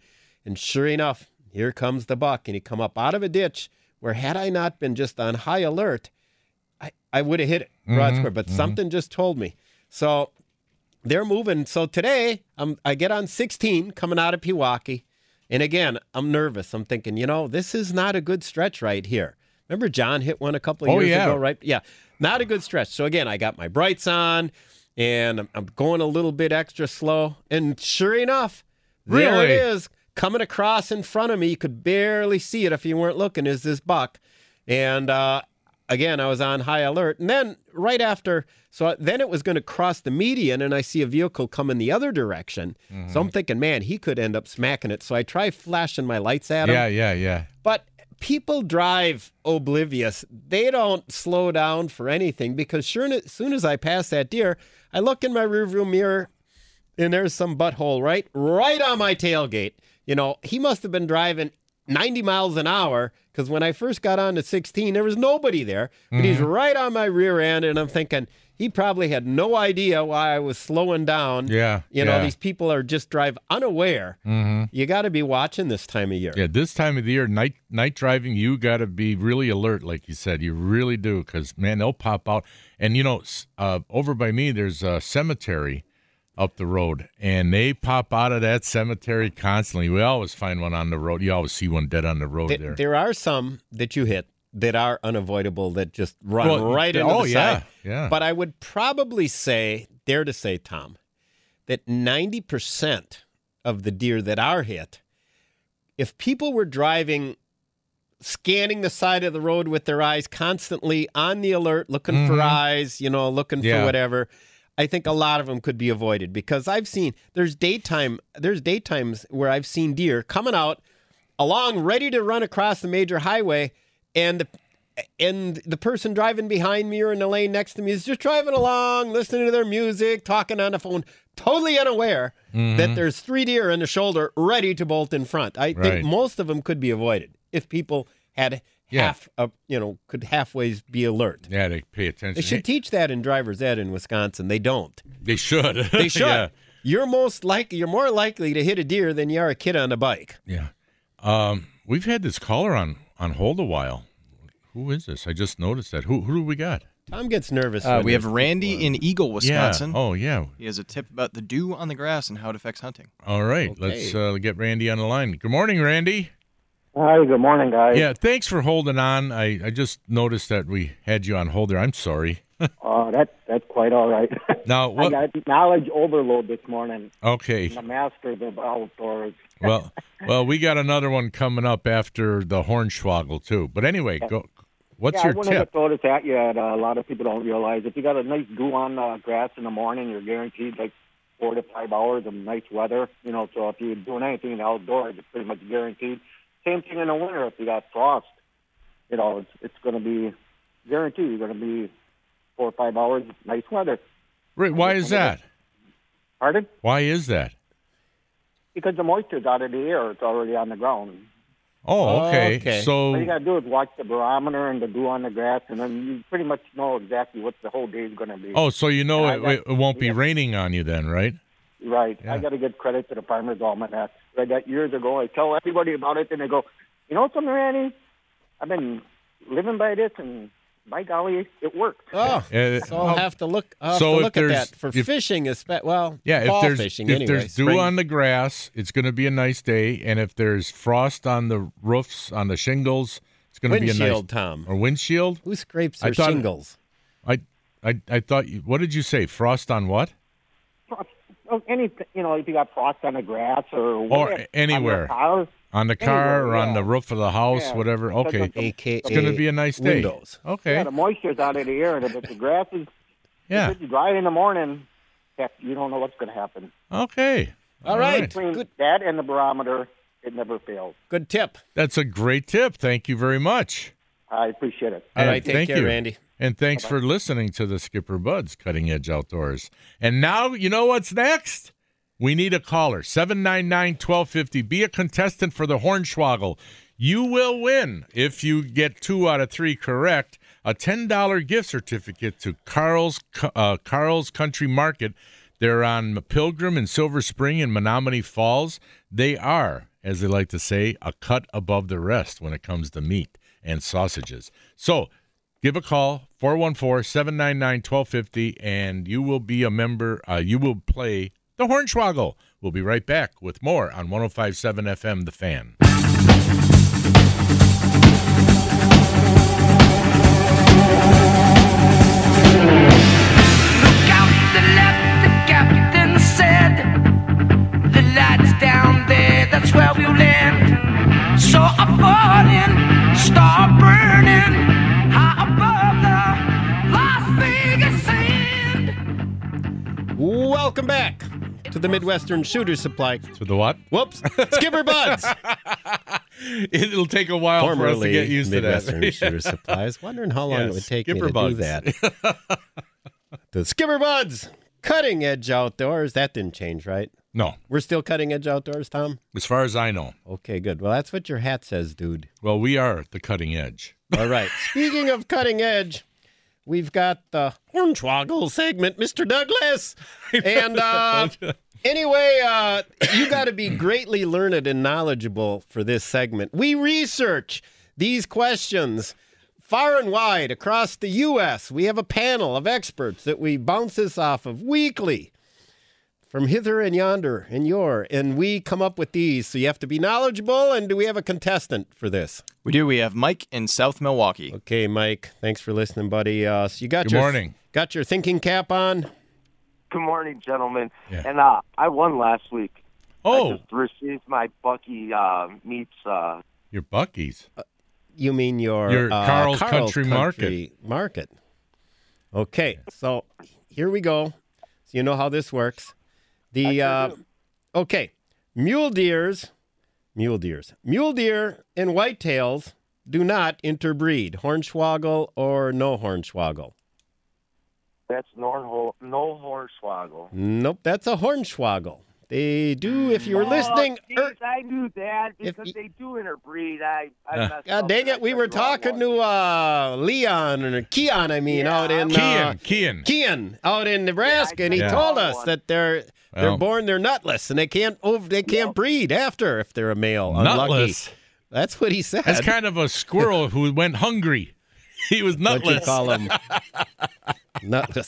Speaker 4: And sure enough, here comes the buck, and he come up out of a ditch where had I not been just on high alert, I, I would have hit it broad
Speaker 3: Mhm,
Speaker 4: square. But
Speaker 3: mhm.
Speaker 4: something just told me. So they're moving. So today I'm, I get on sixteen coming out of Pewaukee. And again, I'm nervous. I'm thinking, you know, this is not a good stretch right here. Remember John hit one a couple of
Speaker 3: Oh,
Speaker 4: years
Speaker 3: yeah.
Speaker 4: ago, right? Yeah, not a good stretch. So again, I got my brights on, and I'm, I'm going a little bit extra slow. And sure enough, there
Speaker 3: Really?
Speaker 4: it is, coming across in front of me. You could barely see it if you weren't looking, is this buck. And uh, again, I was on high alert. And then right after, so then it was going to cross the median, and I see a vehicle coming the other direction.
Speaker 3: Mm-hmm.
Speaker 4: So I'm thinking, man, he could end up smacking it. So I try flashing my lights at him.
Speaker 3: Yeah, yeah, yeah.
Speaker 4: But people drive oblivious. They don't slow down for anything because sure, as soon as I pass that deer, I look in my rearview mirror and there's some butthole right, right on my tailgate. You know, he must have been driving ninety miles an hour because when I first got on to sixteen, there was nobody there. But he's right on my rear end, and I'm thinking he probably had no idea why I was slowing down.
Speaker 3: Yeah,
Speaker 4: You know,
Speaker 3: yeah.
Speaker 4: these people are just drive unaware.
Speaker 3: Mhm.
Speaker 4: You got to be watching this time of year.
Speaker 3: Yeah, this time of the year, night night driving, you got to be really alert, like you said. You really do, because, man, they'll pop out. And, you know, s- uh, over by me, there's a cemetery up the road, and they pop out of that cemetery constantly. We always find one on the road. You always see one dead on the road
Speaker 4: Th-
Speaker 3: there.
Speaker 4: There are some that you hit that are unavoidable that just run
Speaker 3: Well,
Speaker 4: right into
Speaker 3: oh,
Speaker 4: the
Speaker 3: yeah,
Speaker 4: side.
Speaker 3: yeah.
Speaker 4: But I would probably say, dare to say, Tom, that ninety percent of the deer that are hit, if people were driving, scanning the side of the road with their eyes constantly on the alert, looking for
Speaker 3: Mhm.
Speaker 4: eyes, you know, looking
Speaker 3: Yeah.
Speaker 4: for whatever, I think a lot of them could be avoided because I've seen there's daytime there's daytimes where I've seen deer coming out along ready to run across the major highway, and the and the person driving behind me or in the lane next to me is just driving along, listening to their music, talking on the phone, totally unaware that there's three deer in the shoulder ready to bolt in front. I
Speaker 3: Right.
Speaker 4: think most of them could be avoided if people had
Speaker 3: Yeah.
Speaker 4: half, uh, you know, could halfways be alert.
Speaker 3: Yeah, they pay attention.
Speaker 4: They should teach that in driver's ed in Wisconsin. They don't.
Speaker 3: They should.
Speaker 4: They should.
Speaker 3: yeah.
Speaker 4: You're most likely, you're more likely to hit a deer than you are a kid on a bike.
Speaker 3: Yeah. Um, we've had this caller on, on hold a while. Who is this? I just noticed that. Who who do we got?
Speaker 4: Tom gets nervous.
Speaker 9: Uh,
Speaker 4: when
Speaker 9: we have
Speaker 4: there's
Speaker 9: Randy
Speaker 4: people
Speaker 9: in Eagle, Wisconsin.
Speaker 3: Yeah. Oh, yeah.
Speaker 9: He has a tip about the dew on the grass and how it affects hunting.
Speaker 3: All right.
Speaker 4: Okay.
Speaker 3: Let's uh, get Randy on the line. Good morning, Randy.
Speaker 10: Hi, good morning, guys.
Speaker 3: Yeah, thanks for holding on. I, I just noticed that we had you on hold there. I'm sorry.
Speaker 10: Uh, that, that's quite all right.
Speaker 3: Now,
Speaker 10: I
Speaker 3: what?
Speaker 10: got knowledge overload this morning.
Speaker 3: Okay.
Speaker 10: I'm a master of the outdoors.
Speaker 3: Well, well, we got another one coming up after the Hornswoggle too. But anyway, go. What's
Speaker 10: yeah,
Speaker 3: your
Speaker 10: I wanted
Speaker 3: tip?
Speaker 10: to throw this at you. That, uh, a lot of people don't realize if you got a nice dew on uh, grass in the morning, you're guaranteed like four to five hours of nice weather. You know, so if you're doing anything in the outdoors, it's pretty much guaranteed. Same thing in the winter. If you got frost, you know, it's it's going to be guaranteed. You're going to be four or five hours of nice weather.
Speaker 3: Right, why is that?
Speaker 10: Pardon?
Speaker 3: Why is that?
Speaker 10: Because the moisture's out of the air. It's already on the ground.
Speaker 3: Oh, okay.
Speaker 4: Okay.
Speaker 3: So,
Speaker 10: All you got to do is watch the barometer and the dew on the grass, and then you pretty much know exactly what the whole day is going to be.
Speaker 3: oh, so you know
Speaker 10: I
Speaker 3: it,
Speaker 10: got-
Speaker 3: it won't be
Speaker 10: yeah.
Speaker 3: raining on you then, right?
Speaker 10: Right.
Speaker 3: Yeah.
Speaker 10: I got to give credit to the Farmer's Almanac. I got years ago. I tell everybody about it, and they go, you know something, Randy? I've been living by this, and by golly, it works.
Speaker 4: Oh,
Speaker 3: Uh,
Speaker 4: so I'll have to look. I'll have
Speaker 3: so
Speaker 4: to
Speaker 3: if
Speaker 4: look at
Speaker 3: there's-
Speaker 4: that for
Speaker 3: if-
Speaker 4: fishing. Is well,
Speaker 3: Yeah,
Speaker 4: fall
Speaker 3: if there's
Speaker 4: fishing
Speaker 3: if
Speaker 4: anyway.
Speaker 3: there's dew
Speaker 4: Spring-
Speaker 3: on the grass, it's going to be a nice day, and if there's frost on the roofs, on the shingles, it's going to be a nice
Speaker 4: windshield, Tom.
Speaker 3: or windshield.
Speaker 4: Who scrapes
Speaker 3: I
Speaker 4: their
Speaker 3: thought-
Speaker 4: shingles?
Speaker 3: I I I thought you, what did you say? Frost on what?
Speaker 10: Frost, oh, any, you know, if you got frost on the grass or whatever,
Speaker 3: anywhere.
Speaker 10: on your car,
Speaker 3: On the car
Speaker 10: Anywhere,
Speaker 3: or on
Speaker 10: yeah.
Speaker 3: the roof of the house,
Speaker 10: Yeah.
Speaker 3: whatever.
Speaker 10: Because
Speaker 3: Okay,
Speaker 10: of the-
Speaker 4: A K A
Speaker 3: it's going to be a nice day.
Speaker 4: windows.
Speaker 3: Okay,
Speaker 10: yeah, the moisture's out of the air, and if the grass is
Speaker 3: yeah.
Speaker 10: if it's dry in the morning, heck, you don't know what's going to happen.
Speaker 3: Okay.
Speaker 4: All right.
Speaker 10: Between
Speaker 4: Good.
Speaker 10: that and the barometer, it never fails.
Speaker 4: Good tip.
Speaker 3: That's a great tip. Thank you very much.
Speaker 10: I appreciate it.
Speaker 4: All
Speaker 3: And
Speaker 4: right, take
Speaker 3: thank
Speaker 4: care,
Speaker 3: you.
Speaker 4: Randy.
Speaker 3: And thanks for listening to the Skipper Buds Cutting Edge Outdoors. And now, you know what's next? We need a caller. seven nine nine, one two five zero. Be a contestant for the Hornswoggle. You will win, if you get two out of three correct, a ten dollars gift certificate to Carl's uh, Carl's Country Market. They're on Pilgrim and Silver Spring in Menominee Falls. They are as they like to say, a cut above the rest when it comes to meat and sausages. So give a call, four one four, seven nine nine, one two five zero, and you will be a member. Uh, you will play the Hornswoggle. We'll be right back with more on one oh five point seven F M, The Fan.
Speaker 11: Look out to the left, the captain said. The light's down there, that's where we'll land. So I'm falling, start burning, high above the Las Vegas sand.
Speaker 4: Welcome back to the Midwestern Shooter Supply.
Speaker 3: To the what?
Speaker 4: Whoops. Skipper Buds.
Speaker 3: It'll take a while
Speaker 4: Formerly
Speaker 3: for us to get used
Speaker 4: Midwestern
Speaker 3: to that.
Speaker 4: Shooter Supply. I was wondering how long
Speaker 3: Yes,
Speaker 4: it would take
Speaker 3: Skipper
Speaker 4: me to
Speaker 3: Buds.
Speaker 4: do that. The Skipper Buds, cutting edge outdoors. That didn't change, right?
Speaker 3: No.
Speaker 4: We're still cutting edge outdoors, Tom?
Speaker 3: As far as I know.
Speaker 4: Okay, good. Well, that's what your hat says, dude.
Speaker 3: Well, we are the cutting edge.
Speaker 4: All right. Speaking of cutting edge, we've got the Hornswoggle segment, Mister Douglas. And uh, anyway, uh, you got to be greatly learned and knowledgeable for this segment. We research these questions far and wide across the U S. We have a panel of experts that we bounce this off of weekly from hither and yonder and your, and we come up with these. So you have to be knowledgeable. And do we have a contestant for this?
Speaker 9: We do. We have Mike in South Milwaukee.
Speaker 4: Okay, Mike. Thanks for listening, buddy. Uh, so you got
Speaker 3: Good
Speaker 4: your
Speaker 3: morning.
Speaker 4: got your thinking cap on.
Speaker 12: Good morning, gentlemen.
Speaker 3: Yeah.
Speaker 12: And uh, I won last week.
Speaker 3: Oh,
Speaker 12: I just received my Bucky uh, meats. Uh,
Speaker 3: your Buc-ee's.
Speaker 4: You mean your
Speaker 3: Your
Speaker 4: uh,
Speaker 3: Carl's Country
Speaker 4: Country Market. Okay, so here we go. So you know how this works. The uh, okay, mule deers, mule deers, mule deer and whitetails do not interbreed. Hornswoggle or no hornswoggle?
Speaker 12: that's no, no hornswoggle.
Speaker 4: Nope, that's a hornswoggle. They do, if you were
Speaker 12: Oh,
Speaker 4: listening.
Speaker 12: geez,
Speaker 4: er-
Speaker 12: I knew that
Speaker 4: if
Speaker 12: because
Speaker 4: y-
Speaker 12: they do interbreed. I, I
Speaker 3: Uh,
Speaker 12: messed
Speaker 4: God
Speaker 12: up
Speaker 4: dang
Speaker 12: and I
Speaker 4: it, we
Speaker 12: said
Speaker 4: were
Speaker 12: the wrong
Speaker 4: talking
Speaker 12: one.
Speaker 4: to uh, Leon, or Keon, I mean,
Speaker 12: Yeah.
Speaker 4: out in
Speaker 3: Kean,
Speaker 4: uh,
Speaker 3: Kean.
Speaker 4: Kean, out in Nebraska, and he
Speaker 3: Yeah.
Speaker 4: told
Speaker 12: Yeah.
Speaker 4: us that they're they're
Speaker 3: Well.
Speaker 4: born, they're nutless, and they can't over, they can't breed after if they're a male. Unlucky.
Speaker 3: Nutless.
Speaker 4: That's what he said.
Speaker 3: That's kind of a squirrel who went hungry. He was
Speaker 4: what you
Speaker 3: nutless.
Speaker 4: call them. Nutless.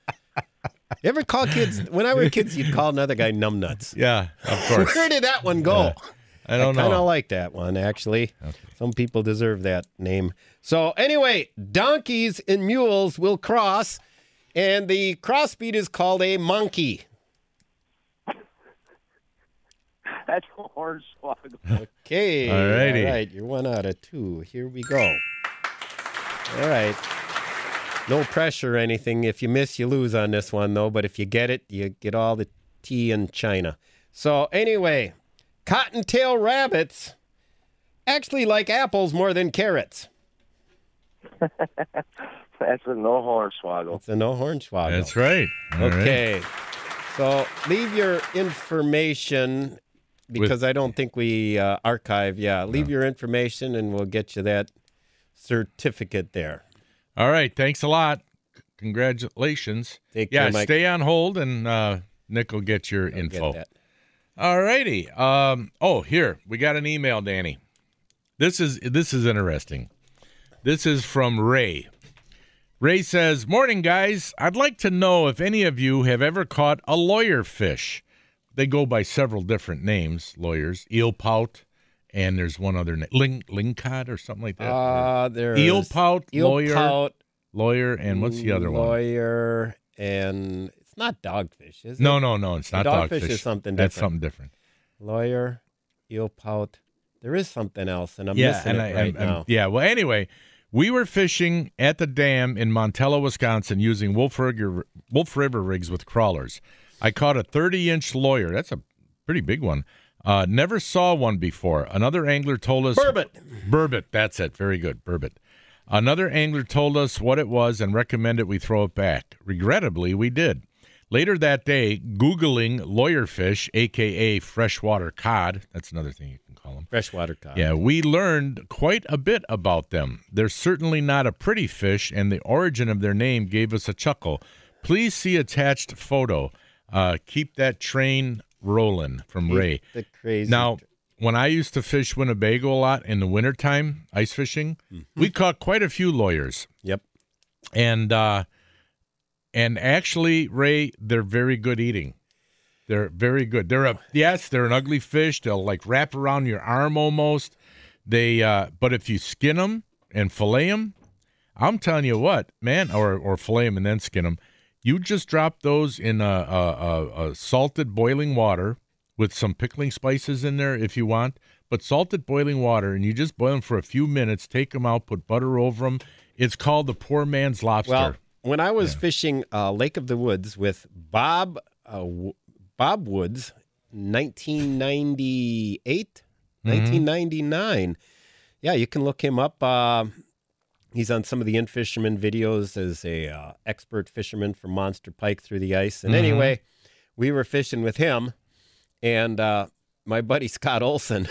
Speaker 4: You ever call kids? When I were kids, you'd call another guy numbnuts.
Speaker 3: Yeah, of course.
Speaker 4: Where did that one go?
Speaker 3: Yeah. I don't
Speaker 4: I kind
Speaker 3: know.
Speaker 4: of like that one, actually. Some people deserve that name. So anyway, donkeys and mules will cross, and the crossbreed is called a monkey.
Speaker 12: That's a hornswoggle.
Speaker 4: Okay.
Speaker 3: All righty.
Speaker 4: All right, you're one out of two. Here we go. All right. No pressure or anything. If you miss, you lose on this one, though. But if you get it, you get all the tea in China. So anyway, cottontail rabbits actually like apples more than carrots.
Speaker 12: That's a no hornswoggle.
Speaker 4: It's a no hornswoggle.
Speaker 3: That's right. All right.
Speaker 4: Okay. So leave your information because I don't think we uh, archive. Yeah, leave your information and we'll get you that certificate there.
Speaker 3: All right. Thanks a lot. Congratulations.
Speaker 4: Take
Speaker 3: yeah,
Speaker 4: care, Mike.
Speaker 3: stay on hold, and uh, Nick will get your
Speaker 4: I'll
Speaker 3: info.
Speaker 4: get that.
Speaker 3: All righty. Um, oh, here we got an email, Danny. This is this is interesting. This is from Ray. Ray says, "Morning, guys. I'd like to know if any of you have ever caught a lawyer fish. They go by several different names. Lawyers, eel pout, and there's one other name, ling lingcod or something like that.
Speaker 4: Uh, there's
Speaker 3: eel pout,
Speaker 4: eel
Speaker 3: lawyer,
Speaker 4: pout,
Speaker 3: lawyer, and what's the other one?
Speaker 4: Lawyer, and it's not dogfish, is it?
Speaker 3: No, no, no. It's not
Speaker 4: dogfish.
Speaker 3: dogfish.
Speaker 4: Is something different.
Speaker 3: That's something different.
Speaker 4: Lawyer, eel pout. There is something else, and I'm
Speaker 3: yeah,
Speaker 4: missing
Speaker 3: and
Speaker 4: it
Speaker 3: I,
Speaker 4: right
Speaker 3: I'm- I'm-
Speaker 4: now.
Speaker 3: yeah. Well, anyway, we were fishing at the dam in Montello, Wisconsin, using Wolf River, Wolf River rigs with crawlers. I caught a thirty-inch lawyer. That's a pretty big one. Uh, never saw one before. Another angler told us
Speaker 4: Burbot.
Speaker 3: Burbot. That's it. Very good. Burbot. Another angler told us what it was and recommended we throw it back. Regrettably, we did. Later that day, Googling lawyerfish, a k a freshwater cod, that's another thing you can call them.
Speaker 4: Freshwater cod.
Speaker 3: Yeah, we learned quite a bit about them. They're certainly not a pretty fish, and the origin of their name gave us a chuckle. Please see attached photo. Uh, keep that train rolling from
Speaker 4: Keep
Speaker 3: Ray.
Speaker 4: the crazy
Speaker 3: Now, when I used to fish Winnebago a lot in the wintertime, ice fishing,
Speaker 4: Mm-hmm.
Speaker 3: we caught quite a few lawyers.
Speaker 4: Yep.
Speaker 3: And uh, and actually, Ray, they're very good eating. They're very good. They're a yes, they're an ugly fish. They'll like wrap around your arm almost. They uh, but if you skin them and fillet them, I'm telling you what, man, or or fillet them and then skin them. You just drop those in a, a, a, a salted boiling water with some pickling spices in there if you want, but salted boiling water, and you just boil them for a few minutes, take them out, put butter over them. It's called the poor man's lobster.
Speaker 4: Well, when I was yeah. fishing uh, Lake of the Woods with Bob uh, w- Bob Woods, nineteen ninety-eight, mm-hmm. nineteen ninety-nine, yeah, you can look him up. Uh, He's on some of the in-fisherman videos as a uh, expert fisherman for monster pike through the ice. And mm-hmm. anyway, we were fishing with him, and uh, my buddy Scott Olson,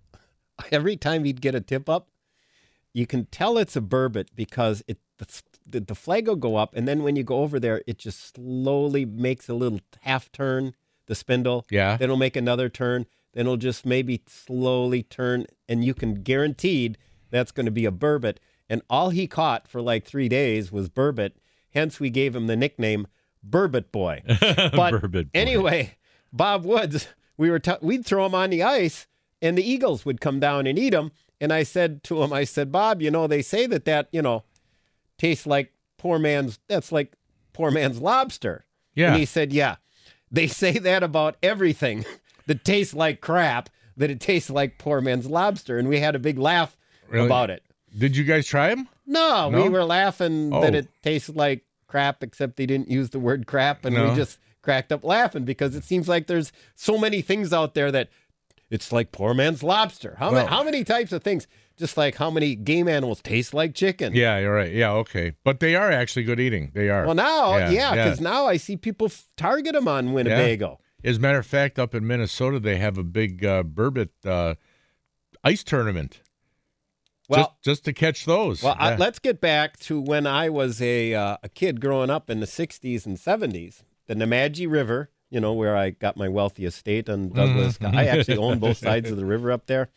Speaker 4: every time he'd get a tip up, you can tell it's a burbot because it the, the flag will go up, and then when you go over there, it just slowly makes a little half turn, the spindle.
Speaker 3: Yeah.
Speaker 4: Then it'll make another turn. Then it'll just maybe slowly turn, and you can guaranteed that's going to be a burbot. And all he caught for like three days was burbot. Hence, we gave him the nickname Burbot Boy. But
Speaker 3: Burbot Boy.
Speaker 4: Anyway, Bob Woods, we were t- we'd throw him on the ice, and the eagles would come down and eat him. And I said to him, I said, Bob, you know, they say that that, you know, tastes like poor man's, that's like poor man's lobster.
Speaker 3: Yeah.
Speaker 4: And he said, yeah, they say that about everything that tastes like crap, that it tastes like poor man's lobster. And we had a big laugh
Speaker 3: really?
Speaker 4: about it.
Speaker 3: Did you guys try them?
Speaker 4: No,
Speaker 3: No?
Speaker 4: we were laughing
Speaker 3: Oh.
Speaker 4: that it tasted like crap, except they didn't use the word crap, and
Speaker 3: No.
Speaker 4: we just cracked up laughing because it seems like there's so many things out there that it's like poor man's lobster. How,
Speaker 3: Well-
Speaker 4: many, how many types of things? Just like how many game animals taste like chicken?
Speaker 3: Yeah, you're right. Yeah, okay. But they are actually good eating. They are.
Speaker 4: Well, now,
Speaker 3: Yeah,
Speaker 4: yeah, because
Speaker 3: yeah.
Speaker 4: now I see people f- target them on Winnebago.
Speaker 3: As a matter of fact, up in Minnesota, they have a big uh, burbot uh, ice tournament.
Speaker 4: Well,
Speaker 3: just, just to catch those.
Speaker 4: Well, I,
Speaker 3: Yeah.
Speaker 4: let's get back to when I was a uh, a kid growing up in the sixties and seventies. The Nemadji River, you know, where I got my wealthy estate on Douglas.
Speaker 3: Mm.
Speaker 4: I actually own both sides of the river up there.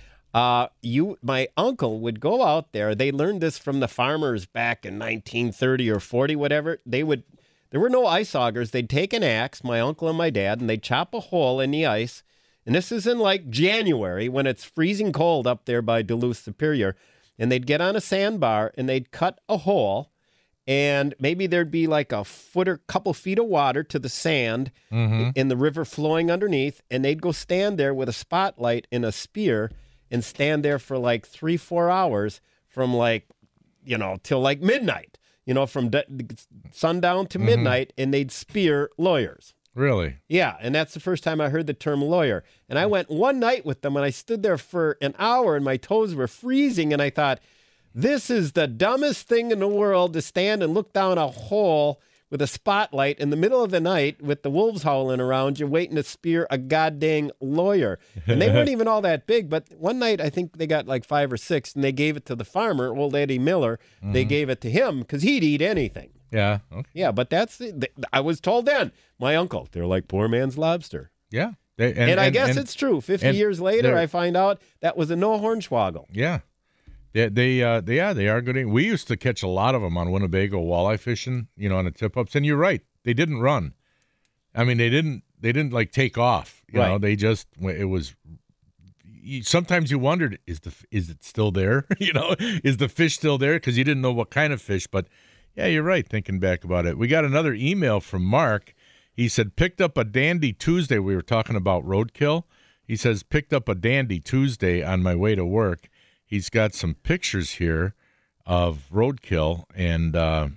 Speaker 4: Uh, you, my uncle would go out there. They learned this from the farmers back in nineteen thirty or forty, whatever. They would, there were no ice augers. They'd take an axe, my uncle and my dad, and they'd chop a hole in the ice. And this is in like January when it's freezing cold up there by Duluth Superior. And they'd get on a sandbar and they'd cut a hole. And maybe there'd be like a foot or couple feet of water to the sand
Speaker 3: Mhm.
Speaker 4: in the river flowing underneath. And they'd go stand there with a spotlight and a spear and stand there for like three, four hours from like, you know, till like midnight, you know, from d- sundown to
Speaker 3: Mhm.
Speaker 4: midnight. And they'd spear lawyers.
Speaker 3: Really?
Speaker 4: Yeah, and that's the first time I heard the term lawyer. And I went one night with them, and I stood there for an hour, and my toes were freezing, and I thought, this is the dumbest thing in the world to stand and look down a hole with a spotlight in the middle of the night with the wolves howling around you, waiting to spear a goddamn lawyer. And they weren't even all that big, but one night I think they got like five or six, and they gave it to the farmer, old Eddie Miller. They
Speaker 3: Mhm.
Speaker 4: gave it to him because he'd eat anything.
Speaker 3: Yeah. Okay.
Speaker 4: Yeah, but that's the, I was told then, my uncle, they're like poor man's lobster.
Speaker 3: Yeah. They-
Speaker 4: And, I guess it's true. Fifty
Speaker 3: and
Speaker 4: years later,
Speaker 3: they're-
Speaker 4: I find out that was a no hornswoggle.
Speaker 3: Yeah. They, they, uh, they, yeah, they are good. eating. We used to catch a lot of them on Winnebago walleye fishing, you know, on the tip ups. And you're right, they didn't run. I mean, they didn't, they didn't like take off. You know,
Speaker 4: Right.
Speaker 3: they just, it was. you- Sometimes you wondered, is the, is it still there? you know, is the fish still there? Because you didn't know what kind of fish. But yeah, you're right. Thinking back about it, we got another email from Mark. He said, picked up a dandy Tuesday. We were talking about roadkill. He says, picked up a dandy Tuesday on my way to work. He's got some pictures here of roadkill, and uh,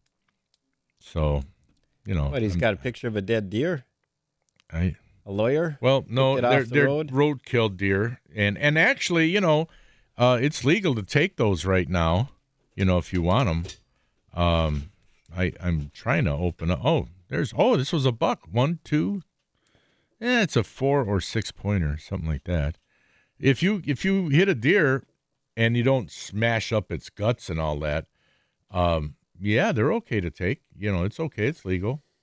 Speaker 3: so, you know.
Speaker 4: What, he's got a picture of a dead deer?
Speaker 3: I,
Speaker 4: A lawyer?
Speaker 3: well, no,
Speaker 4: Picked it
Speaker 3: they're,
Speaker 4: off the
Speaker 3: they're
Speaker 4: road?
Speaker 3: roadkill deer, and and actually, you know, uh, it's legal to take those right now. You know, if you want them. Um, I I'm trying to open up. Oh, there's oh, this was a buck. One, two. Yeah, it's a four or six pointer, something like that. If you if you hit a deer and you don't smash up its guts and all that, um, yeah, they're okay to take. You know, it's okay. It's legal.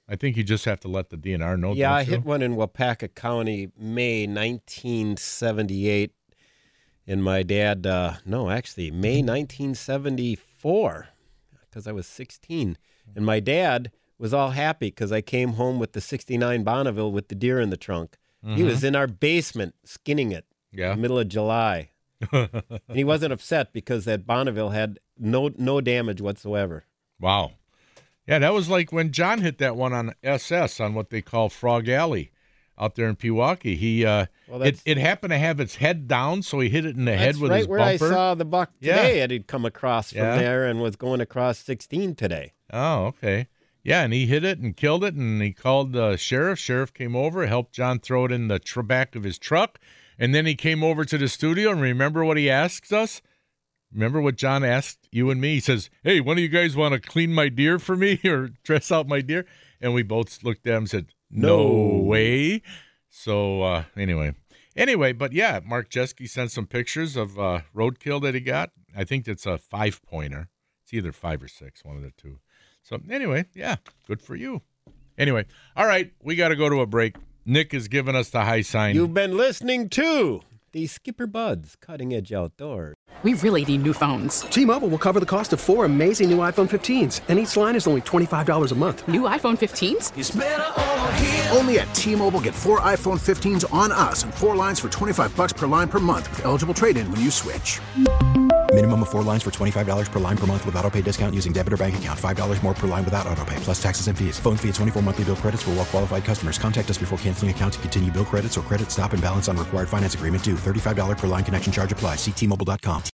Speaker 3: I think you just have to let the D N R know.
Speaker 4: Yeah,
Speaker 3: don't
Speaker 4: I
Speaker 3: you?
Speaker 4: hit one in Wapaka County, May nineteen seventy-eight. And my dad, uh, no, actually, May nineteen seventy-four, because I was sixteen. And my dad was all happy because I came home with the sixty-nine Bonneville with the deer in the trunk.
Speaker 3: Mm-hmm.
Speaker 4: He was in our basement skinning it
Speaker 3: yeah.
Speaker 4: in the middle of July. And he wasn't upset because that Bonneville had no no damage whatsoever.
Speaker 3: Wow. Yeah, that was like when John hit that one on S S on what they call Frog Alley out there in Pewaukee. He uh,
Speaker 4: Well,
Speaker 3: it,
Speaker 4: that's-
Speaker 3: it happened to have its head down, so he hit it in the
Speaker 4: That's
Speaker 3: head with
Speaker 4: right
Speaker 3: his
Speaker 4: where
Speaker 3: bumper.
Speaker 4: I saw the buck
Speaker 3: Yeah.
Speaker 4: today. It had come across from
Speaker 3: Yeah.
Speaker 4: there and was going across sixteen today.
Speaker 3: Oh, okay. Yeah, and he hit it and killed it, and he called the sheriff. Sheriff came over, helped John throw it in the tr- back of his truck, and then he came over to the studio, and remember what he asked us? Remember what John asked you and me? He says, hey, one of you guys want to clean my deer for me or dress out my deer? And we both looked at him and said, no,
Speaker 4: No.
Speaker 3: way. So uh, anyway. Anyway, but yeah, Mark Jeske sent some pictures of uh, roadkill that he got. I think that's a five-pointer. It's either five or six, one of the two. So anyway, yeah, good for you. Anyway, all right, we got to go to a break. Nick has given us the high sign.
Speaker 4: You've been listening to the Skipper Buds Cutting Edge Outdoors.
Speaker 13: We really need new phones.
Speaker 14: T-Mobile will cover the cost of four amazing new iPhone fifteens, and each line is only twenty-five dollars a month.
Speaker 13: New iPhone fifteens?
Speaker 15: It's better over here. Only at T-Mobile, get four iPhone fifteens on us and four lines for twenty-five bucks per line per month with eligible trade-in when you switch.
Speaker 16: Minimum of four lines for twenty-five dollars per line per month with autopay discount using debit or bank account. five dollars more per line without autopay, plus taxes and fees. Phone fee at twenty-four monthly bill credits for well-qualified customers. Contact us before canceling account to continue bill credits or credit stop and balance on required finance agreement due. thirty-five dollars per line connection charge applies. See T Mobile dot com.